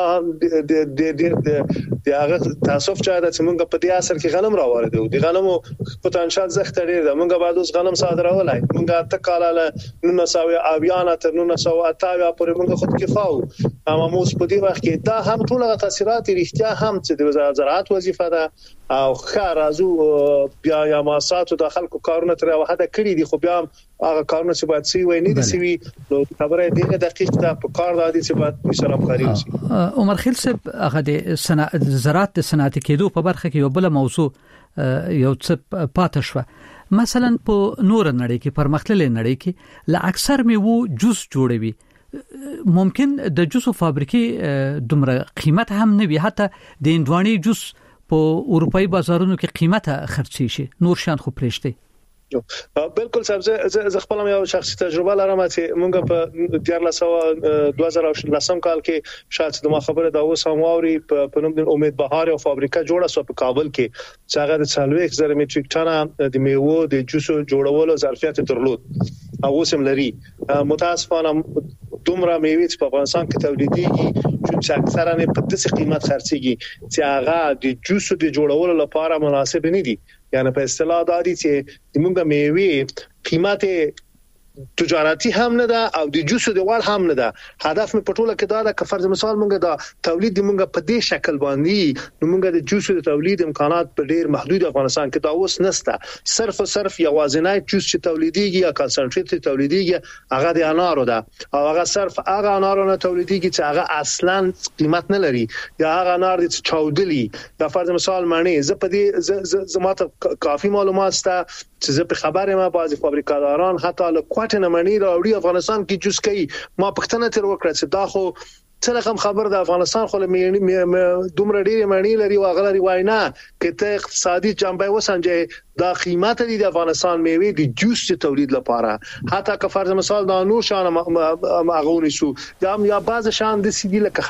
Speaker 6: د هغه تاسف چا د څنګه په دې عصر کې غنم را واردو د غنمو پوتنشل زخت لري دا موږ بعد اوس غنم صادرولای موږ ته کاله 1900 تر 1980 پورې موږ خود کفاو اما موږ په دې وخت کې دا هم ټول تاثیرات اړتیا هم چې د زراعت وظیفه ده او خارازو بیا یا ماساتو د خلکو کارونه تر وحده کړی دي، خو بیا هغه کارونه چې باید سی وای نه دي سی نو خبره دې دقیق ده په کار دادي چې باید سره همکاري وشي.
Speaker 5: عمر خیل صاحب هغه د زراعت د صنعت کېدو په برخه کې یو بل موضوع یو څه پاتې شو. مثلا په نور نړۍ کې پرمختللې نړۍ کې لا اکثر میوه جوس جوړوي، ممکن د جوسو فابریکې دومره قیمت هم نه وي، حتی د اندواني جوس په اروپאי بازارونو کې قیمته خرڅي شي، نور شان خو پرېشته.
Speaker 6: بالکل صاحب زه خپل یو شخصي تجربه لرم چې مونږ په 2019 کال کې شاید د ما خبره دا اوس هم واوري په نوم د امید بهار او فابریکه جوړه شو په کابل کې چې هغه د 40,000 میټریک ټنه د میوه د جوسو جوړولو ظرفیت درلود او اوس هم لري. متاسفانه دومره میوه چې په افغانستان کې تولیدېږي چې اکثرا په داسې قیمت خرڅيږي چې هغه د جوسو د جوړولو لپاره مناسب نه دي. یعنی په اصطلاح دادي چې موږ میوه قیمت تجارتی هم نه ده او د جوسو د وړ هم نه ده. هدف مې پټوله کې دا ده که فرض مثال موږ دا تولید موږ په دې شکل باندې نو موږ د جوسو د تولید امکانات په ډیر محدود افغانستان کې دا اوس نشته. صرف یوازینی جوس چې تولیدېږي یا کنسنټریټ تولیدېږي هغه د انارو ده او هغه صرف هغه انارو نه تولیدېږي چې هغه اصلا قیمت نه لري یا هغه انار د چاودلی یا فرض مثال معنی زه په دې زماته کافي معلومات سته چې زه په خبره ما بعضی فابریکاداران حتی له کوټه نه مانی راوړي افغانستان کې جوس کوي. ما پښتنه تر وکړه چې دا خو څه رقم خبر د افغانستان خو دومره ډیره معنی لري او غلري واینا کته اقتصادي جنبه وسنجه دا قیمت دي د افغانستان میوه د جوس تولید لپاره حتی که فرض مثال دا نور شان مغونی شو یا بعض شان د سیدی لکه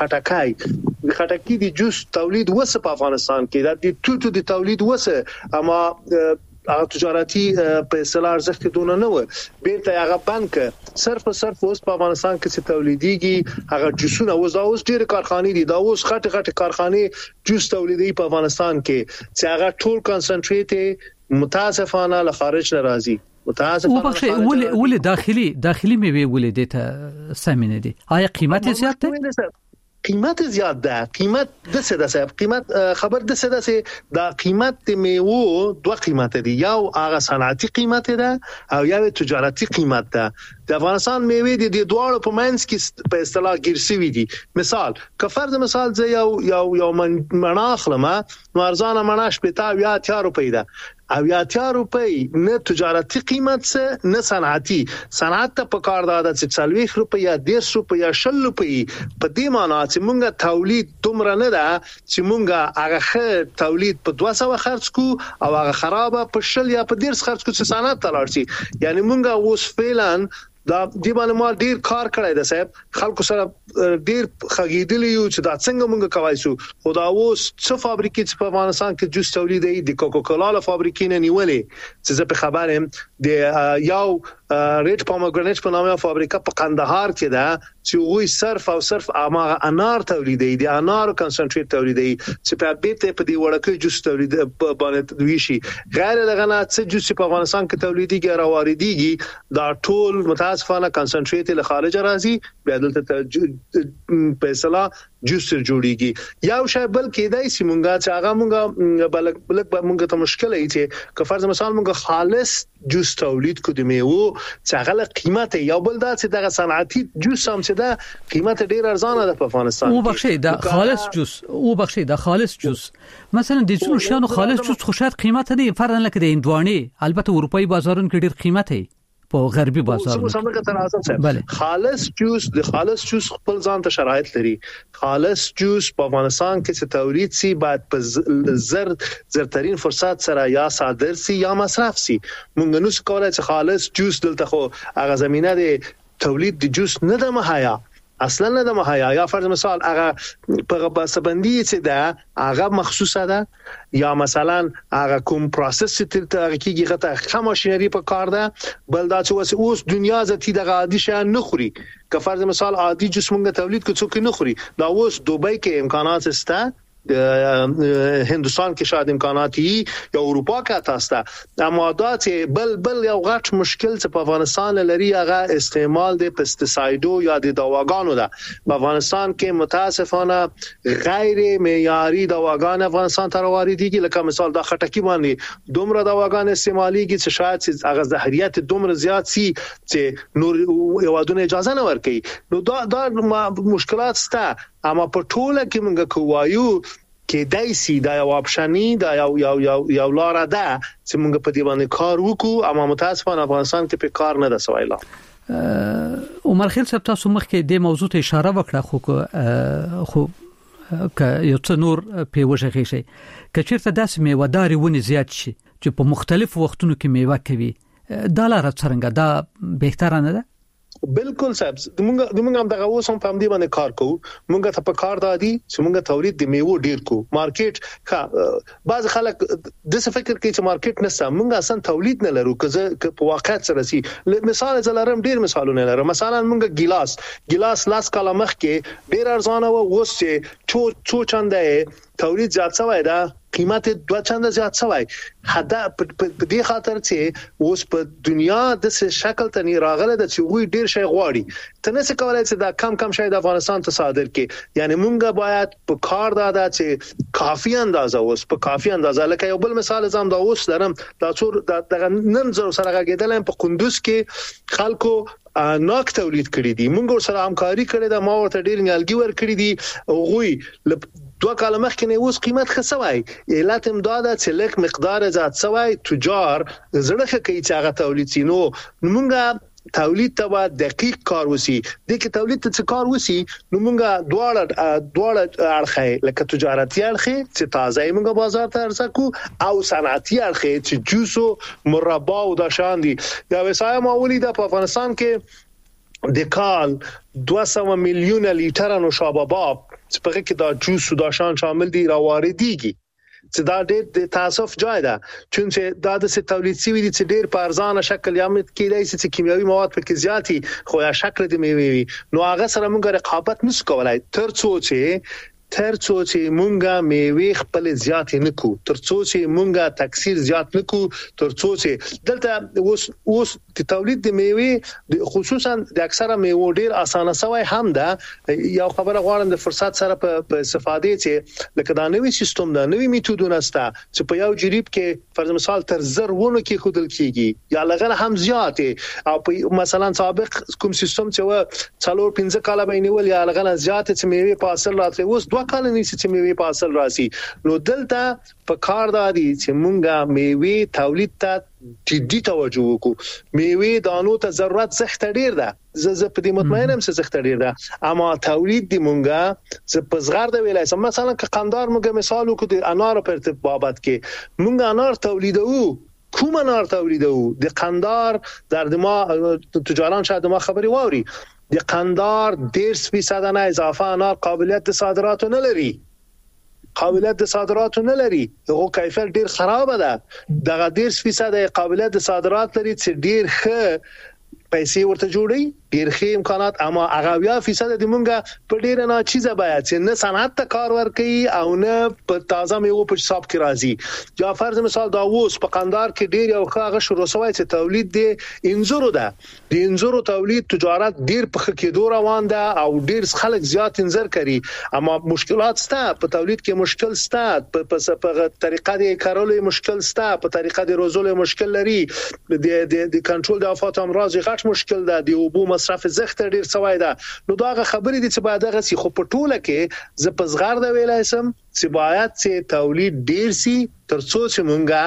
Speaker 6: خټکی د جوس تولید وسه په افغانستان کې د توتو د تولید وسه اما هغه تجارتي په اصطلاح ارزښت دونه نه و بیرته هغه بانک صرف اوس په افغانستان کې چې تولیديږي هغه جوسونه اوس ډېر کارخانې دي دا اوس غټ کارخانې جوس تولیدي په افغانستان کې چې هغه ټول کنسنټریټ متاسفانه له خارج نه راځي.
Speaker 5: متاسفانه ولې داخلي میوه ولې دته سمینه دي آیا قیمت زیات ده؟
Speaker 6: قیمت زیات ده. قیمت د څه ده صاحب قیمت خبر د څه ده دا قیمت د میوه دوه قیمت دي، یو هغه صنعتي قیمت ده او یو تجارتي قیمت ده. د افغانستان میوه د دوه په منځ کې په اصطلاح ګرځوي دي. مثال که فرض مثال زه یو مناخلم نو ارزانه مناش په 80 روپۍ ده او 80 روپۍ نه تجارتي قیمت څه نه صنعتي. صنعت ته په کار داده چې 40 روپۍ یا 10 روپۍ یا 60 روپۍ په دې معنی چې مونږه تولید دومره نه ده چې مونږه هغه تولید په 200 خرج کو او هغه خرابه په 60 یا په 10 خرج کو چې صنعت ته لاړ شي. یعنی مونږه اوس فعلا دا دی باندې ما ډیر کار کړی دی صاحب خلکو سره ډیر خګیدلی یو چې دا څنګه مونږ کوي سو خدا اوس څه فابریکې په افغانستان کې جوس تولیدوي د کوکاکولا له فابریکې نه نیولې چې زه په خبره يم د یو ریډ پومګرانټ په نامه فابریکه په قندهار کې ده چې وګوي صرف او صرف انار تولیدوي د انار کنسنټریټ تولیدوي چې په بیت په دی وړکې جوس تولید باندې ویشي غیر لغنه څه جوس په افغانستان کې تولیديږي او واردېږي دا ټول متاسفانه کنسنټریټ له خارج راځي بیا دلته په اصطلاح جوس جوړیږي یو شی بل کېدای سي مونږه چې هغه مونږه بلک مونږه ته مشکل ای چې که فرض مثال مونږه خالص جوس تولید کړو میوه چې هغه قیمت یو بل دا چې دغه صنعتي جوس هم چې دا قیمت ډیر ارزانه ده په افغانستان
Speaker 5: او بخښي دا خالص جوس مثلا د څو شانو خالص جوس خو شاید قیمت دی فرضاً لکه د هندواني البته اروپאי بازارونو کې ډیر قیمت دی په غربي بازارونو
Speaker 6: خالص جوس خپل ځان ته شرایط لري خالص جوس په افغانستان کې چې تولید سي باید په زرترین فرصت سره یا صادر سي یا مصرف سي مونږ نو څه کولای چې خالص جوس دلته خو هغه زمينه د تولید د جوس نه د مهیا اصلا نه د مهیا یا فرض مثال هغه په بسبندي چې ده هغه مخصوصه ده یا مثلا هغه کوم پروسس چې هغه کیږي غته خاماشینری په کار ده بل دا چې اوس دنیا ذاتی د عادي شان نه خوري که فرض مثال عادي جسمه تولید کو څوک نه خوري دا اوس دوبۍ کې امکانات شته هندوستان کې شاید امکانات یا اروپا کې تاسو اما دا چې بل یو غټ مشکل چې په افغانستان لري هغه استعمال د پیسټیسایډو یا د دواګانو ده په افغانستان کې متاسفانه غیر معیاري دواګان افغانستان ته واردېږي لکه مثال د خټکی باندې دومره دواګان استعماليږي چې شاید هغه زهريات دومره زیات سي چې نور یوادونه اجازه نه ورکړي نو دا مشکلات شته اما په ټوله کې موږ کوایو کې دایسي دا یو اپشنی دا یو لار ده چې موږ په دې باندې کار وکړو اما متاسفانه افغانستان کې په کار نه ده سوایلا
Speaker 5: عمر خیل صاحب تاسو مخکې د موضوع ته اشاره وکړه خو یو څه نور په وجهه شي کچیرته داس میوهداري ونی زیات شي چې په مختلف وختونو کې میوه کوي دا لار څنګه دا بهتره نه ده
Speaker 6: بالکل صاحب موږ هم دغه اوس هم په دې باندې کار کوو موږ ته په کار دادي چې موږ تولید د میوه ډیر کو مارکیټ بعض خلک د څه فکر کوي چې مارکیټ نشته موږ اصلا تولید نه لرو که په واقعیت سره سي مثال زلرم ډیر مثالونه لرم مثلا موږ ګلاس لاس کاله مخ کې ډیر ارزانه و اوس چې څو چنده تولید زیات شوی دا قیمت 2 چنده زیات شوی حدا په دې خاطر چې اوس په دنیا د شکل ته راغله د چې وی ډیر شي غواړي ته نه څه کولای چې دا کم شي د افغانستان ته صادر کې یعنی مونږ باید په کار دادا چې کافي اندازه لکه یو بل مثال زم دا اوس درم دا څور د نن زر سره غېدل په قندوز کې خلکو ناک تولید کړی دي مونږ سره همکاري کړې ده ما ورته ډیر نیالګي ور کړی دي غوي 2 کال مخکې نه اوس قیمت خسوي علت امداد چې لک مقدار زیات سوي تجار زړه کوي چې هغه تولید سينو مونږه تولید ته با دقیق کار وسی د کې تولید ته کار وسی نو مونږه دواړه اړخه لکه تجارتي اړخه چې تازه مونږه بازار ته ارسکو او صنعتي اړخه چې جوسو مربا او د شان دي دا وسایه ماولی د افغانستان کې د کال 200 میلیون لیټر نوشابه باب چې په کې دا جوس او د شان شامل دي راوړيږي چې دا ډېر د تاسف جای ده چې دا د تولید سوي دي چې ډېر په ارزانه شکل یامت کېدای شي چې کیمیاوي مواد پکې زیاتی خو یا شکل د میوي نو هغه سره موږ رقابت نشو کولای ترڅو چې مونږه میوه خپل زیات نه کو ترڅو چې مونږه تکثیر زیات نه کو ترڅو چې دلته اوس د تولید د میوه خصوصا د اکثره میوه ډیر اسانه سوی هم ده یو خبره غواړم د فرصت سره په استفاده چې لکه دا نوې سیستم دا نوې میتودونه ستا چې په یو جریب کې فرض مثال تر زرونه کې خودل کیږي یا لغه هم زیات او مثلا سابق کوم سیستم چې و 4-5 کاله بینول یا لغه زیات چې میوه په اصل راتلی اوس کال نه چې میوه په اصل راسي نو دلته په کار دادي چې مونږه میوه تولید ته جدي توجه وکړو میوه دانو ته ضرورت زخت ډیر ده زه په دې مطمئنم چې زخت ډیر ده اما تولید دی مونږه چې په صغر د ویلای مثلا که قندار مونږه مثال وکړو د انار په بابت کې مونږه انار تولیدو کوم انار تولیدو د قندهار در ما تجاران شاید ما خبري ووري د قندهار 10% نه اضافه انار قابلیت د صادراتو نه لري هغه کیفیت ډیر خراب ده دغه 10% قابلیت د صادرات لري چې ډیر ښه پیسې ورته جوړي ډیر ښه امکانات اما هغه 20% د مونږه په ډیر نه چیزه باید چې نه صنعت ته کار ورکړي او نه په تازه میوه په حساب کې راځي یا فرض مثال دا اوس په قندهار کې ډیر یو ښه شروع شوی چې تولید د انځورو ده د انځورو تولید تجارت ډیر په خکېدو روان ده او ډیر خلک زیات انځر کوي اما مشکلات شته په تولید کې مشکل شته په طریقه د کارولو مشکل شته په طریقه د روزولو مشکل لري د کنټرول د آفات امراض غټ مشکل ده د اوبو مصرف زخت ډیر سوای ده نو دا خبرې دي چې باید هغه سي خو په ټوله کې ز پزغار دا ویلای سم چې باید چې تولید ډیر سي ترڅو چې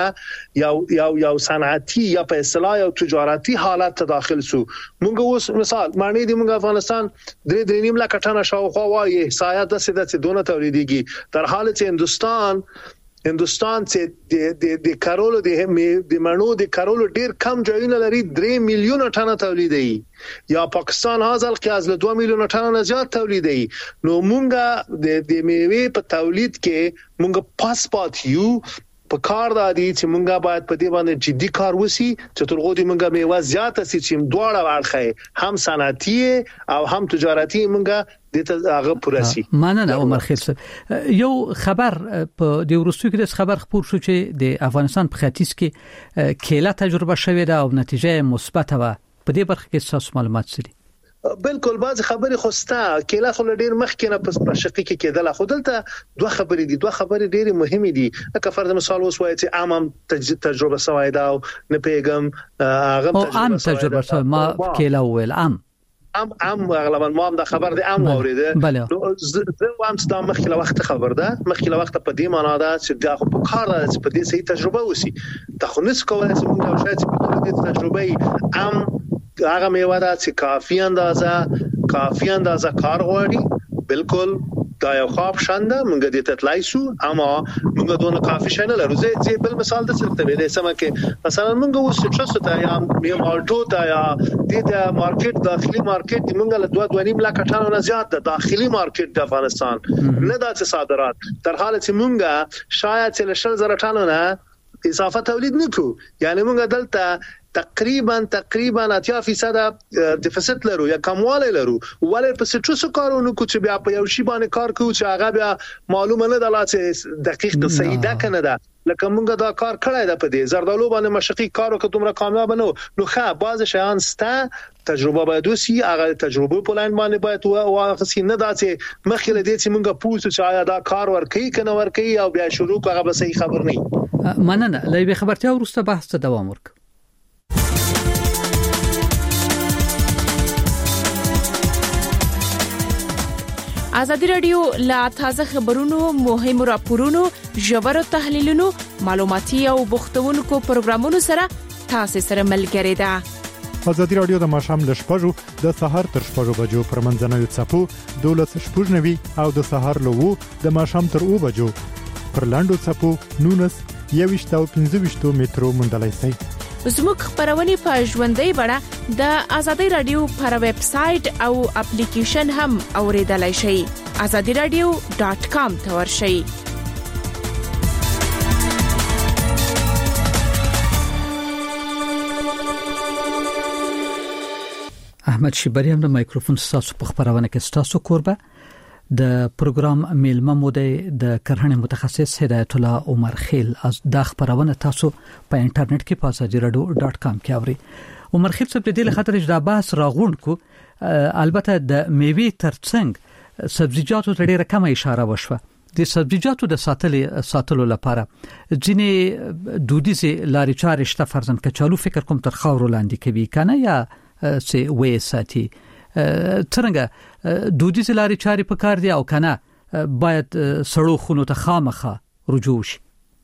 Speaker 6: مونږه یو صنعتي یا په اصطلاح یو تجارتي حالت ته داخل سو مونږ اوس مثال معنی دی مونږ افغانستان 3.5 لک ټنه شاوخوا وایي سایه د سده دونه تولیديږي در حال چې هندوستان چې د کارولو د مڼو د کارولو ډیر کم ځایونه لري 3 میلیون ټنه تولیدي یا پاکستان هاذل کې از 2 میلیون ټنه زیات تولیدي نو مونږه د میوه په تولید کې مونږ پاسپورت یو په کار د دي چې مونږه باید په دې باندې جدي کار وسی چې ترغو دي مونږه میوه زیاته سي چې دواړه ورخه هم صنعتي او هم تجارتي مونږه دته هغه پرسي
Speaker 5: مننه عمر خیل صاحب یو خبر په د ورستو کې د خبر خبر شو چې د افغانستان په ختیځ کې کېله تجربه شوې ده او نتیجه مثبت و په دې برخه کې تاسو معلومات سړي
Speaker 6: بالکل بعض خبرې خوسته کله خو ډیر مخکې نه په شقیق کې کېدل خو دلته دوه خبرې ډېری مهمه دي لکه فرض مثال اوس وایي چې عام تجربه سوای دا نه پیغام هغه
Speaker 5: تجربه سوای ما کله ویل عام
Speaker 6: غالبا ما هم دا خبر دی عام اوریده نو زه هم ستاسو مخکې وخت خبر ده مخکې وخت په دې معنا ده چې دا خو په کار ده چې په دې صحیح تجربه وسی ته خو نس کولای چې موږ شاید په دې تجربه عام هغه میوه ده چې کافي اندازه کار غواړي بالکل دا یو خواب شانده مونږ دې تطلای شو اما مونږ دونه کافي شنه لرو زه بل مثال د څه ته ویل سم کې مثلا مونږ اوس څه ته یا مالټو ته یا د مارکیټ داخلي مارکیټ مونږ له 2.5 لک ټنه نه زیات د داخلي مارکیټ د افغانستان نه د صادرات تر حاله چې مونږ شاید چې له 1000 ټنه نه اضافه تولید نکو یعنی مونږ دلته تقریبا 80% ډیفیسټ لرو یا کمواله لرو ولې په څه کارونه کو چې بیا په یو شی باندې کار کوو چې هغه بیا معلومه نه ده چې دقیق صحیح ده کنه ده لکه مونږ دا کار کړای ده په دې زردالو باندې مشقي کار وکړو دومره کامیاب نه نو ښه بعض شیان سته تجربه باید وسی هغه تجربه په لاین باندې باید واخصي نه دا چې مخکې دې چې مونږ پوښتنه چې آیا دا کار ورکي کنه ورکي او بیا شروع هغه به صحیح خبر نه
Speaker 5: مننه لای به خبرتیا ورسته بحث ته دوام ورک
Speaker 16: ازادي رادیو لا تازه خبرونو مهم راپورونو ژور تحلیلونو معلوماتي او بوختونکو پروګرامونو سره تاسو سره ملګری ده
Speaker 13: ازادي رادیو د ماشام ل شپږو د سحر تر شپږو بجو پر منځنوي چپو 12:90 او د سحر له 2 د ماشام تر 2 بجو پر لاندو چپو 19 او 15 مترو مندلای سي
Speaker 16: زموږ خبرونه په ژوندۍ بڼه د ازادي رادیو پر ویب سټ او اپلیکیشن هم اوریدلای شئ azadiradio.com ته ورشئ
Speaker 5: احمد شیبری هم د مایکروفون تاسو په خبرونه کې تاسو کوربه د پروګرام میلمه مودې د کرهنې متخصص هدایت الله عمر خیل از د خبرونه تاسو په انټرنیټ کې په azadiradio.com کې اوري عمر خیل څخه د دې لخوا چې دا بحث راغون کو البته د میوه ترڅنګ سبزیجاتو ته ډیره کم اشاره وشوه د سبزیجاتو د ساتلو لپاره ځینې دودیزه لارې چارې شته فرضاً کچالو فکر کوم تر خاور لاندې کوي کنه یا سي وې ساتي څنګه دودیزه لارې چارې په کار دي او کنه باید سړو خونو ته خامخه رجوع شي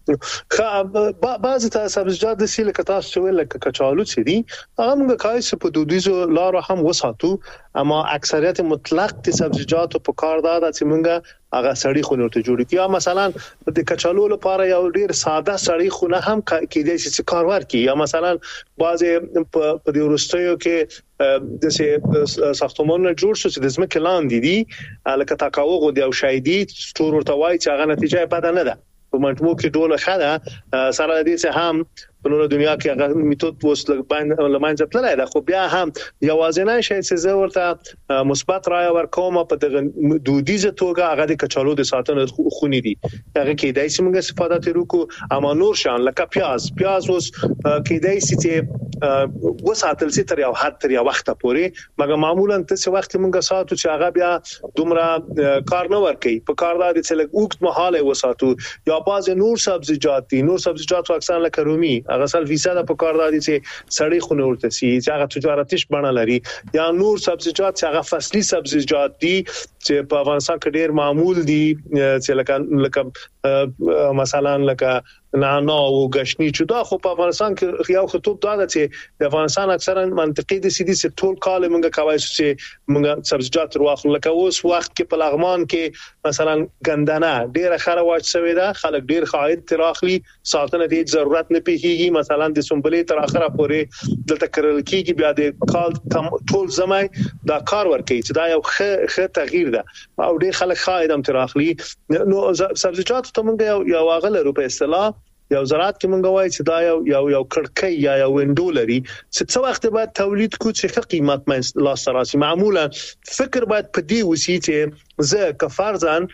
Speaker 6: بعض سبزیجات د سیل کتاس چې ول کچالو چې دي هغه موږ کایس په دودیزو لارو هم وساتو اما اکثریت مطلق د سبزیجات په کار دا چې موږ هغه سړی خونه ته جوړ کړو. مثلا د کچالو لپاره یو ډیر ساده سړی خونه هم کېدای شي چې کارور کی یا مثلا بعض په د ورستیو کې د ساختمانونو جوړ شو چې د ځمکې لاندې دي لکه تاکاوغو دی او شایدي ستور ورته وای چې هغه نتیجه بده نه ده په منټمو کې ډول خاله سره دې څه هم په نور دنیا کې هغه میتود وس لمانځه تلای دا خو بیا هم یوازینی شی چې زه ورته مثبت رائے ورکوم په دغه دودیزه توګه هغه د کچالو د ساتنه خونی دي هغه کې دای چې موږ استفاده وکړو اما نور شان لکه پیاز اوس کې دای چې وساتل سي تر یو حد تر یو وخت پورې مګر معمولا څه وخت موږ ساتو چې هغه بیا دومره کار نه ورکي په کار دا چې لږ وخت مهاله وساتو یا باز نور سبزیجات اکثر لکه رومي هغه 100% په کار دادي چې سړی خونه ورته سي چې هغه تجارتیش بڼه لري یا نور سبزیجات چې هغه فصلي سبزیجات دي چې په افغانستان کې ډیر معمول دي چې لکه مثلا لکه نعناع او غشنی چې دا خو په افغانستان کې یو خطوب دا ده چې د افغانستان اکثرا منطقي دي سيدي چې ټول کال موږ کوي چې موږ سبزیجات واخلو لکه اوس وخت کې په لغمان کې مثلا ګندنه ډیره خره واچ شوی ده خلک ډیر خاید تراخلي ساتنه دې ضرورت نه پیږي مثلا د سنبلې تر اخره پورې دلته کرل کېږي بیا د کال ټول زمای دا کار ورکي چې دا یو ښه تغییر ده او ډیر خلک خاید هم تراخلي نو سبزیجات ته موږ یو واغله روپې اصطلاح یو زراعت کې مونږ وایي چې دا یو کړکۍ یا یو وینډو لري چې څو وخت بعد تولید کو چې قیمت مې لا سراسي معمولا فکر باید په دې وسی چې زه کفارزان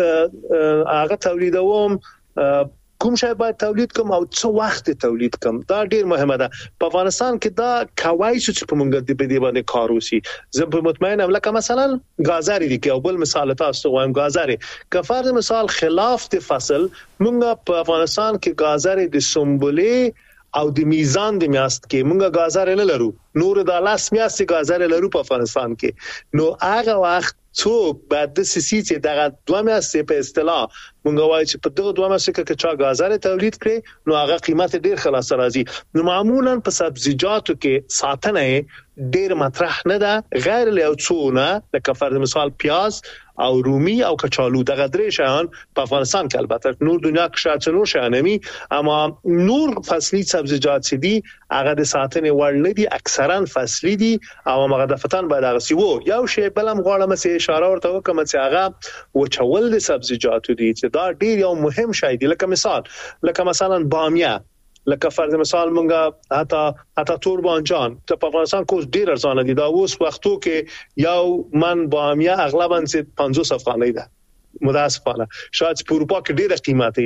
Speaker 6: هغه تولیدوم کوم شی باید تولید کوم او څو وخت تولید کوم دا ډیر مهمه ده په افغانستان کې دا کوي چې په مونږ د دې باندې کار وسی زه په مطمئنم لکه مثلا غازاری دي کې او بل مثال تاسو وایم غازاری کفار مثال خلاف د فصل مونږ په افغانستان کې غازاری د سنبلې او د میزان د میاست کې مونږ غازاری نه لرو نور د لاس میاست غازاری لرو په افغانستان کې نو هغه وخت څوک بعد د سيسي چې دغه دوه میاشتې په اصطلاح مونږ وایي چې په دغه دوه میاشتې کې چا غازاره تولید کړي نو هغه قیمت ډیر خلاص راځي نو معمولا په سبزیجاتو کې ساتنه ډیر مطرح نه ده غیر له څونه لکه فرض مثال پیاز او رومي او کچالو دغه درې شیان په افغانستان کې البته نور دنیا کې شاید څلور شیان مي اما نور فصلي سبزیجات چې دي هغه د ساتنه وړ نه دي اکثرا فصلي دي او هغه د فتن باید هغه سی وو یو شی بلم غواړم چې اشاره ورته وکم چې هغه وچول د سبزیجاتو دي چې دا ډیر یو مهم شی دی لکه مثلا بامیه لکه فرض مثال مونږه حتی تور بانجان ته په افغانستان کوس ډیر ارزانه دي دا اوس وختو کې یو من بامیه اغلبا 500 افغانۍ ده متاسفانه شاید په اروپا کې ډیره قیمت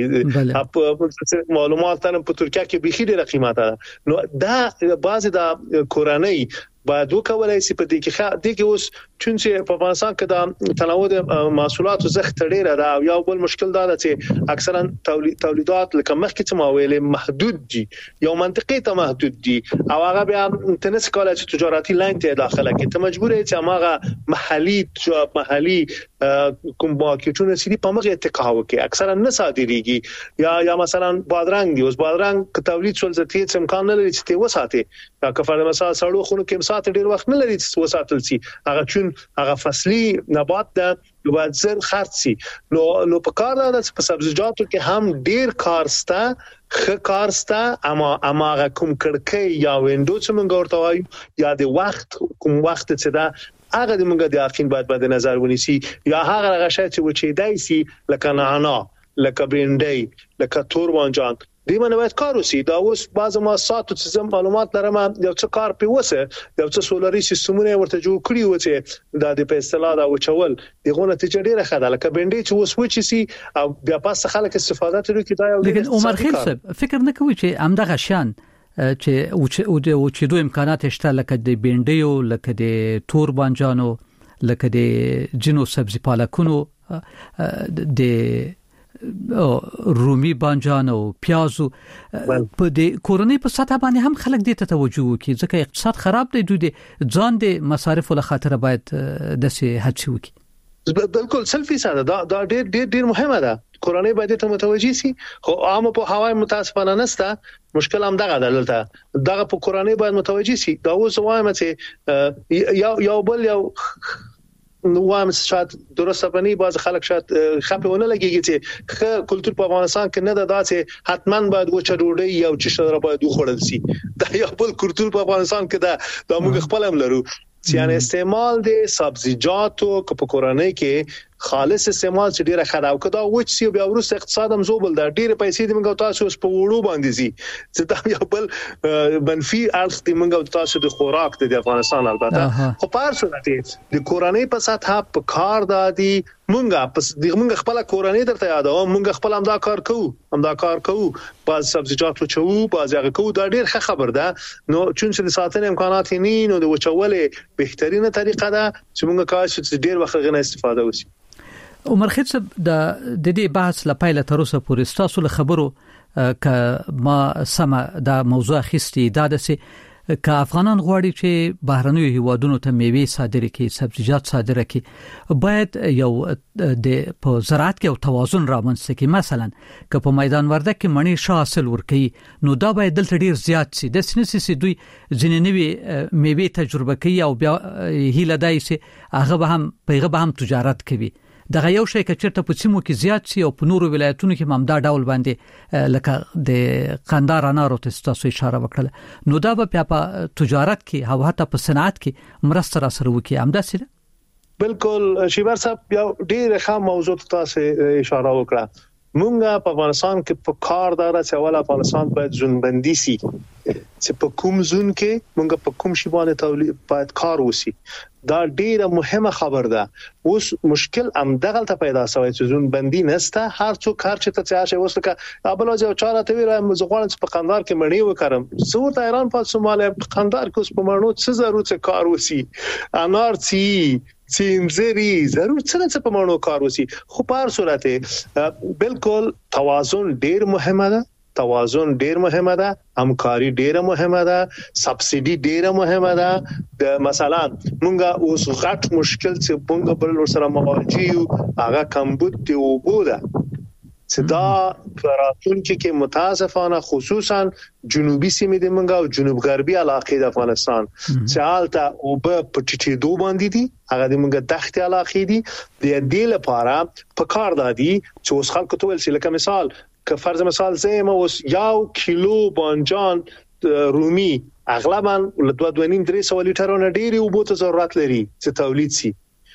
Speaker 6: دی معلومات تر په ترکیه کې به ډیره قیمت ده نو دا بعضی د کورنۍ باید وکولای شي په دې کې اوس چې په افغانستان کې د تنوع د محصولاتو زخت ډیره ده او یو بل مشکل دا ده چې اکثرا تولیدات لکه مخکې چې ما ویلې محدود دي یو منطقي ته محدود دي او هغه بیا تنس کولای چې تجارتي لاین ته داخله کې ته مجبور یې چې هغه محلي کوم باکیټونه سړي په مغه اتکاو کې اکثرا نه صادريږي یا مثلا بادرنګ دی اوس بادرنګ تولید څول ځتې امکان نه لري چې ته وساتې دا کفر مثلا سړو خونو کې ساعت ډیر وخت نه لري چې وساتل شي هغه فصلي نبات ده باید زر خرڅ شي نو په کار دا چې په سبزیجاتو کې هم ډیر کارسته اما هغه کوم کړکۍ یا وینډو چې موږ ورته وایو یا د وخت کوم وخت چې دا هغه د موږ د اخین باید نظر ونیسي یا هغه غشای چې وچیدای سي لکه نعناع لکه برنډي لکه تور بانجان دې باندې باید کار وشي دا اوس بعض مؤسسات چې معلومات لرم یو څه کار پیوسه یو څه سولري سیستمونه ورته جوړ کړی و چې د په اصطلاح دا وچول دغه نتیجه ډیره ښه ده لکه بنډي چې اوس وچی سي او بیا پاس خلک استفاده کوي کې دا یو
Speaker 5: لیکن عمر خیل صاحب فکر نه کوي چې همدغه شان چې دوه امکانات شته لکه د بنډیو لکه د تور بانجانو لکه د جنو سبزی پالکونو د رومي بانجان او پیازو په د کورونی په سطح باندې هم خلک دې ته توجه وکړي ځکه اقتصاد خراب دی دوی ځان د مصارف له خاطر باید د سه هڅه وکړي
Speaker 6: بالکل 100% دا ډېر مهمه ده کورنۍ باید ته متوجي سي خو عام په هواي متاسفانه نسته مشکل هم دغه په کورنۍ باید متوجي سي دا اوس وایم چې یو بل یو نو وایم شاید درسته بني باز خلک شاید خپونه لګيږي چې کلچر په افغانستان کې نه دا چې حتماً باید و چډوډي او چشره باید وخوړل سي دا یو بل کلچر په افغانستان کې دا موږ خپل هم لرو یعنی استعمال د سبزیجاتو په کورنۍ کې خالص استعمال چې ډیره خراب کړه وچ سی بیا ورسته اقتصاد هم زوبل دا ډیره پیسې د موږ تاسو په وړو باندې سي چې دا یو بل منفي اړخ د موږ تاسو د خوراک د افغانستان البته خو په هر صورت د کورنۍ په سطح په کار دادي موږ خپل کورنۍ درته یادو موږ خپل هم دا کار کوو باز سبزیجات وچو باز هغه کوو دا ډیر ښه خبر ده نو چې د ساتنې امکانات نه نو د وچولې بهترینه طریقه ده چې موږ کاش ډیر وخت غنه استفاده وشي
Speaker 5: عمر خیب صاحب د دې بحث لپاره تر اوسه پورې تاسو له خبرو ک ما سم دا موضوع خستي دا د ک افغانان غواړي چې بهرنیو هیوادونو ته میوه صادره کړي سبزیجات صادره کړي باید یو د په زراعت کې توازن رامنځته کړي مثلا ک په میدان ورده کې منی حاصل ورکړي نو دا باید دلته ډیر زیات سي د سنسي دوی ځیننوي میوه تجربه کوي او بیا هیله دای سي هغه به هم تجارت کوي دغه یو شی کچرته په سیمو کې زیات سي او په نورو ولایتونو کې هم دا ډول باندې لکه د قندار انارو ته تاسو اشاره وکړه نو دا به په تجارت کې او حتی په صنعت کې مرسته را سره وکړي همداسې ده
Speaker 6: بالکل شیبر صاحب یو ډیره ښه موضوع تاسو اشاره وکړه مونږه په افغانستان کې په کار دار چې اول افغانستان باید ځنبندي سي چې په کوم ځون کې مونږه په کوم شی باندې تولید باید کار وسی دا ډیره مهمه خبر ده اوس مشکل هم دغلته پیدا شوی چې ځنبندي نسته هر څوک هر چې ته چې وسکه ابل او چاره ته ویره مزغوان په قندار کې مړی وکړم صورت ایران په سوماله په قندار کې اوس په مړنو څه ضرورت کار وسی انار سینځري ضرورت څه په مړنو کار وسی خو په هر صورت بالکل توازن ډیر مهمه ده همکاري ډیره مهمه ده سبسيډي ډیره مهمه ده د مثلا مونږه اوس غټ مشکل چې مونږ بل سره مواجه یو هغه کمبود دی او بوده چې دا پراتونکو کې متاسفانه خصوصا جنوبي سیمې د مونږه او جنوب غربي علاقې د افغانستان چې حالت او په پټیټي دو باندې دي هغه د مونږه تخت علاقې دي د دې لپاره په کار دادي چې اوس خلکو ته ول لکه مثال که فرض مثال زما اوس یو کیلو بانجان رومي اغلبا له 2.5-3 لیټرونه ډیری وبو ته ضرورت لري چې تولید شي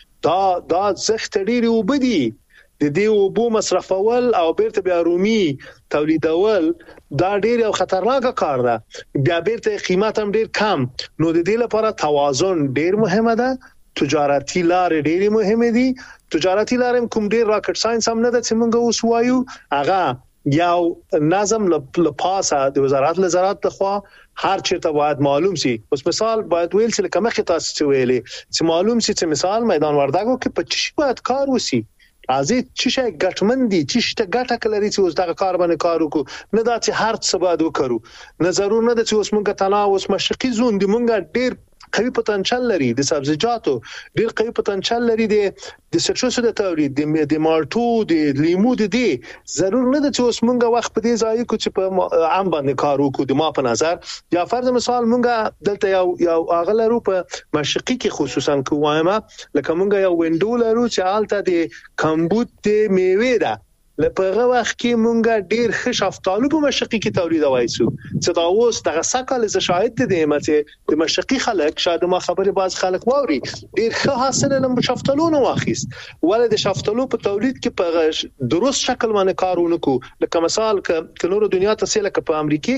Speaker 6: دا زخت ډیری وبدي د دې وبو مصرفول او بیرته بیا رومي تولیدول دا ډیر خطرناک کار ده بیا بیرته قیمت هم ډیر کم نو د دې لپاره توازن ډیر مهمه ده تجارتي لارې ډېری مهمه دي تجارتي لارې کوم ډیر راکټ ساينس هم نه ده چې موږ اوس وایو هغه یو نظم لپاسه د وزارت زراعت لخوا هر چیرته باید معلوم سي اوس مثال باید ویل چې کومه خطاسه ویلې چې معلوم سي چې مثال میدان وردګو کې 25 باید کار وسی ازي چې ګټمندي چې ګټه کلري چې اوس دغه کار باندې کار وکړو نه دا چې هر څه باید وکړو نه ضرور نه چې اوس موږ تناوس مشرقي زون دی موږ ډیر قوي پوتنشل لري د سبزیجاتو ډیر قوي پوتنشل لري د سټروس د تولید د مالټو د لیمو د ضرور نه چې اوس موږ وخت په دې ځای کو چې په عام باندې کار وکړو د ما په نظر یا فرض مثال موږ دلته یو اغلرو په مشرقي کې خصوصا کومه لکه موږ یو وینډو لرو چې حالت د کمبود د میوه ده لپاره وخت کې مونږه ډیر ښه شفتالو په مشرقي کې تولیدوي سو چې دا اوس دغه سکهال ز شاهد دي چې د مشرقي خلک شاید ما خبره باز خلک ووري ډیر ښه حاصل له شفتالو نو واخیست ولې د شفتالو په تولید کې په درست شکل باندې کارونه کو لکه مثال ک نور دنیا ته سره ک په امریکا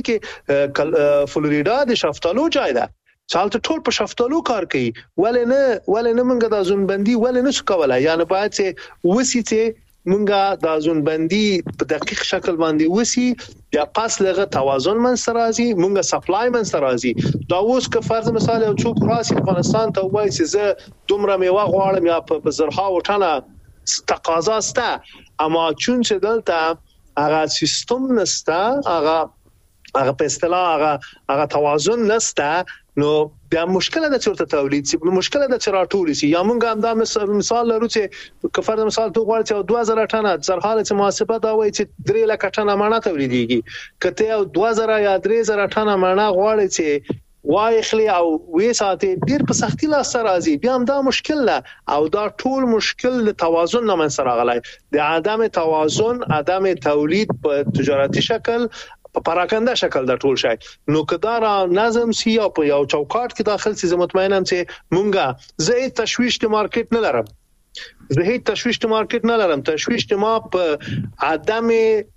Speaker 6: کې فلوریدا د شفتالو ځای ده چالت ټول په شفتالو کار کوي ولې نه مونږه د ځونبندي ولې نه کولای یعنی باید چې وسیته مونږه د ځونبندي په دقیق شکل باندې وسی یا پاس لغه توازن من سرازي مونږه سپلای من سرازي دا اوس که فرض مثال یو څوک راسي افغانستان ته وایي چې زه دومره میوه غواړم یا په زرها وټنه تقاضا سته اما چون چې دلته هغه سیستم نسته هغه په اصطلاح هغه توازن نسته نو بیا مشکله د چورته تولید سي مشکله د چراټول سي یا مونږ هم دا مثال لرو چې کفر د مثال تو غواړي چې 2000 ټنه زرحاله چې محاسبه دا وایي چې 3 لک ټنه مانه تولیديږي کته او 2000 یا 3000 ټنه مانه غواړي چې وایخلی او وې ساتي ډیر په سختي لاس راځي بیا هم دا مشکل له او دا ټول مشکل د توازن نه من سره غلای د عدم توازن عدم تولید په تجارتي شکل په پراکنده شکل د ټول شي نو کدار نظم سی او په یو چوکاټ کې داخل سي مطمئنم چې مونږه زه تشويش د مارکیټ نه لرم زه هیڅ تشويش د مارکیټ نه لرم تشويش ما په عدم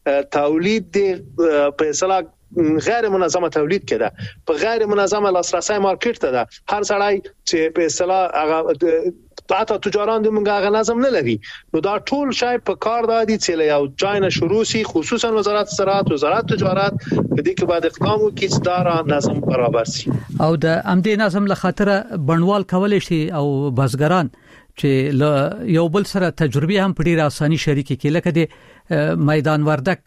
Speaker 6: تولید په اصطلاح غیر منظمه تولید کړه په غیر منظمه لاسرسي مارکیټ ته ده هر سړی چې په اصطلاح هغه تاسو تجاران د منګه نظم نه لري نو دا ټول شای په کار دادي چې یو ځای نه شروع سي خصوصا وزارت زراعت وزارت تجارت په دې کې بعد اقدام وکړي چې دا نظم برابر سي
Speaker 5: او د امدې نظم له خاطر بڼوال کولای شي او بازګران چې یو بل سره تجربه هم په ډیره اساني شریک کړي لکه د میدان وردک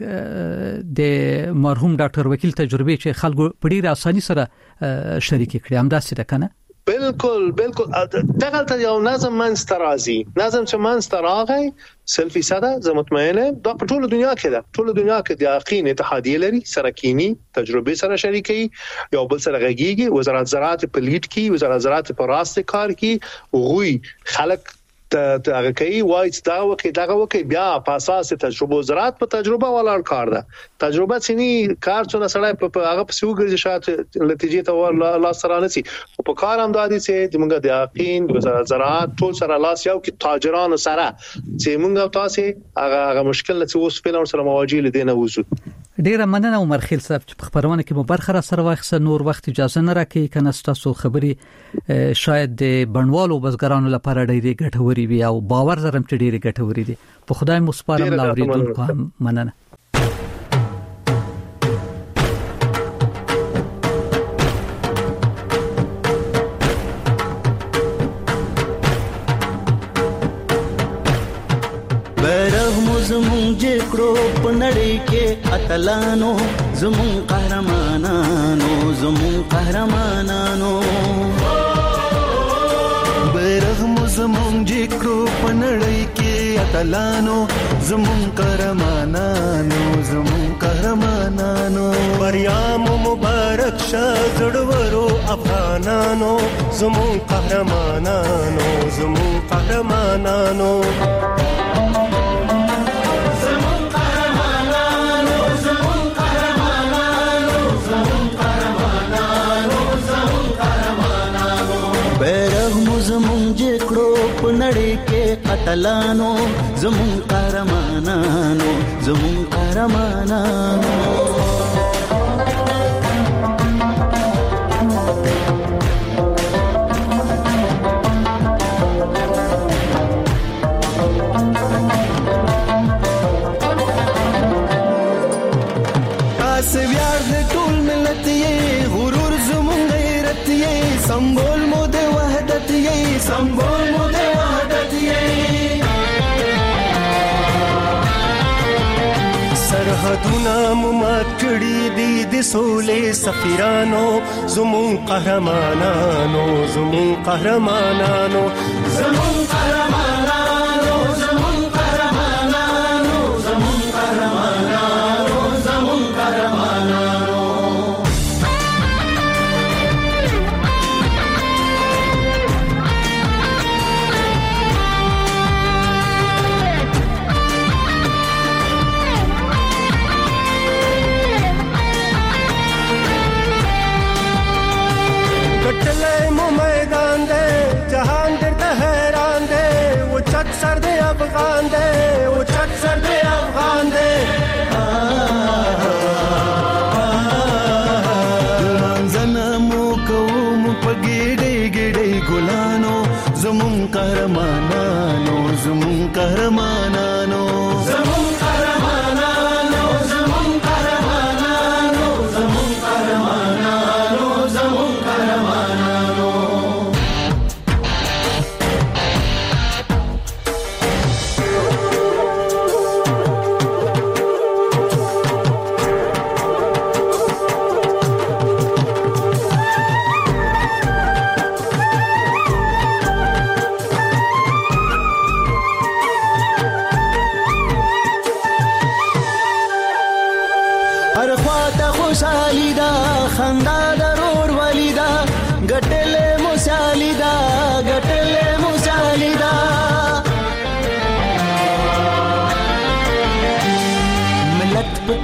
Speaker 5: د مرحوم ډاکټر وکیل تجربه چې خلکو په ډیره اساني سره شریک کړي هم دا څه ده کنه
Speaker 6: بالکل دغه ته یو نظم منسترازي نظم چې منستراغی سلفي ساده زه مطمئنه دا په ټوله دنیا کې ده ټوله دنیا کې د یقین اتحادیه لري سرکینی تجربه سره شریکي یو بل سره غږیږي وزارت زراعت په لیډ کې وزارت زراعت په راست کار کې غوي خلک هغه کوي وایي چې دا وکي بیا په اساس تجربه زراعت په تجربه ولاړ کار ده تجربه سني کار څونه سړی په هغه په سوګرځي شاته نتیجې ته لاس سره نسی او په کار هم دادي چې موږ د یقین وزارت زراعت ټول سره لاس یو کې تاجرانو سره چې موږ تاسو هغه مشکل چې اوس په لور سره مواجه لیدنه وځو
Speaker 5: ډیره مننه عمر خیل صاحب چې په خبرونه کې مو برخه را سره واخصه نور وخت اجازه نه راکې کنه تاسو خبري شاید د بڼوالو بزګرانو لپاره ډیره ګټوري وي او باور زرم چې ډیره ګټوري دي په خدای مو سپارم لاوریدونکو هم مننه
Speaker 17: پنړی کې اتلانو زمون قهرمانانو
Speaker 18: برغم زمون جکرو پنړی کې اتلانو زمون قهرمانانو
Speaker 19: بریام مبارک شه زړورو افغانانو زمون قهرمانانو
Speaker 17: پنړی کې اتلانو زمون قهرمانانو
Speaker 19: تاسو ویاړ د ټول ملت یې غرور زمون غیرت یې سمبول مو د وحدت یې سرحدونه مو مات کړي دي د سولې سفیرانو زمون قهرمانانو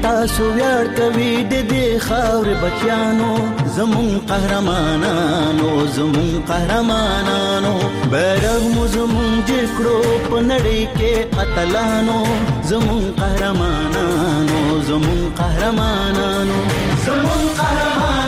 Speaker 17: تاسو ویاړ کوي د دې خاورې بچیانو زمون قهرمانانو زمون قهرمانانو بیرغ مو زمون جکړو په نړۍ کې اتلانو زمون قهرمانانو زمون قهرمانانو زمون قهرمانانو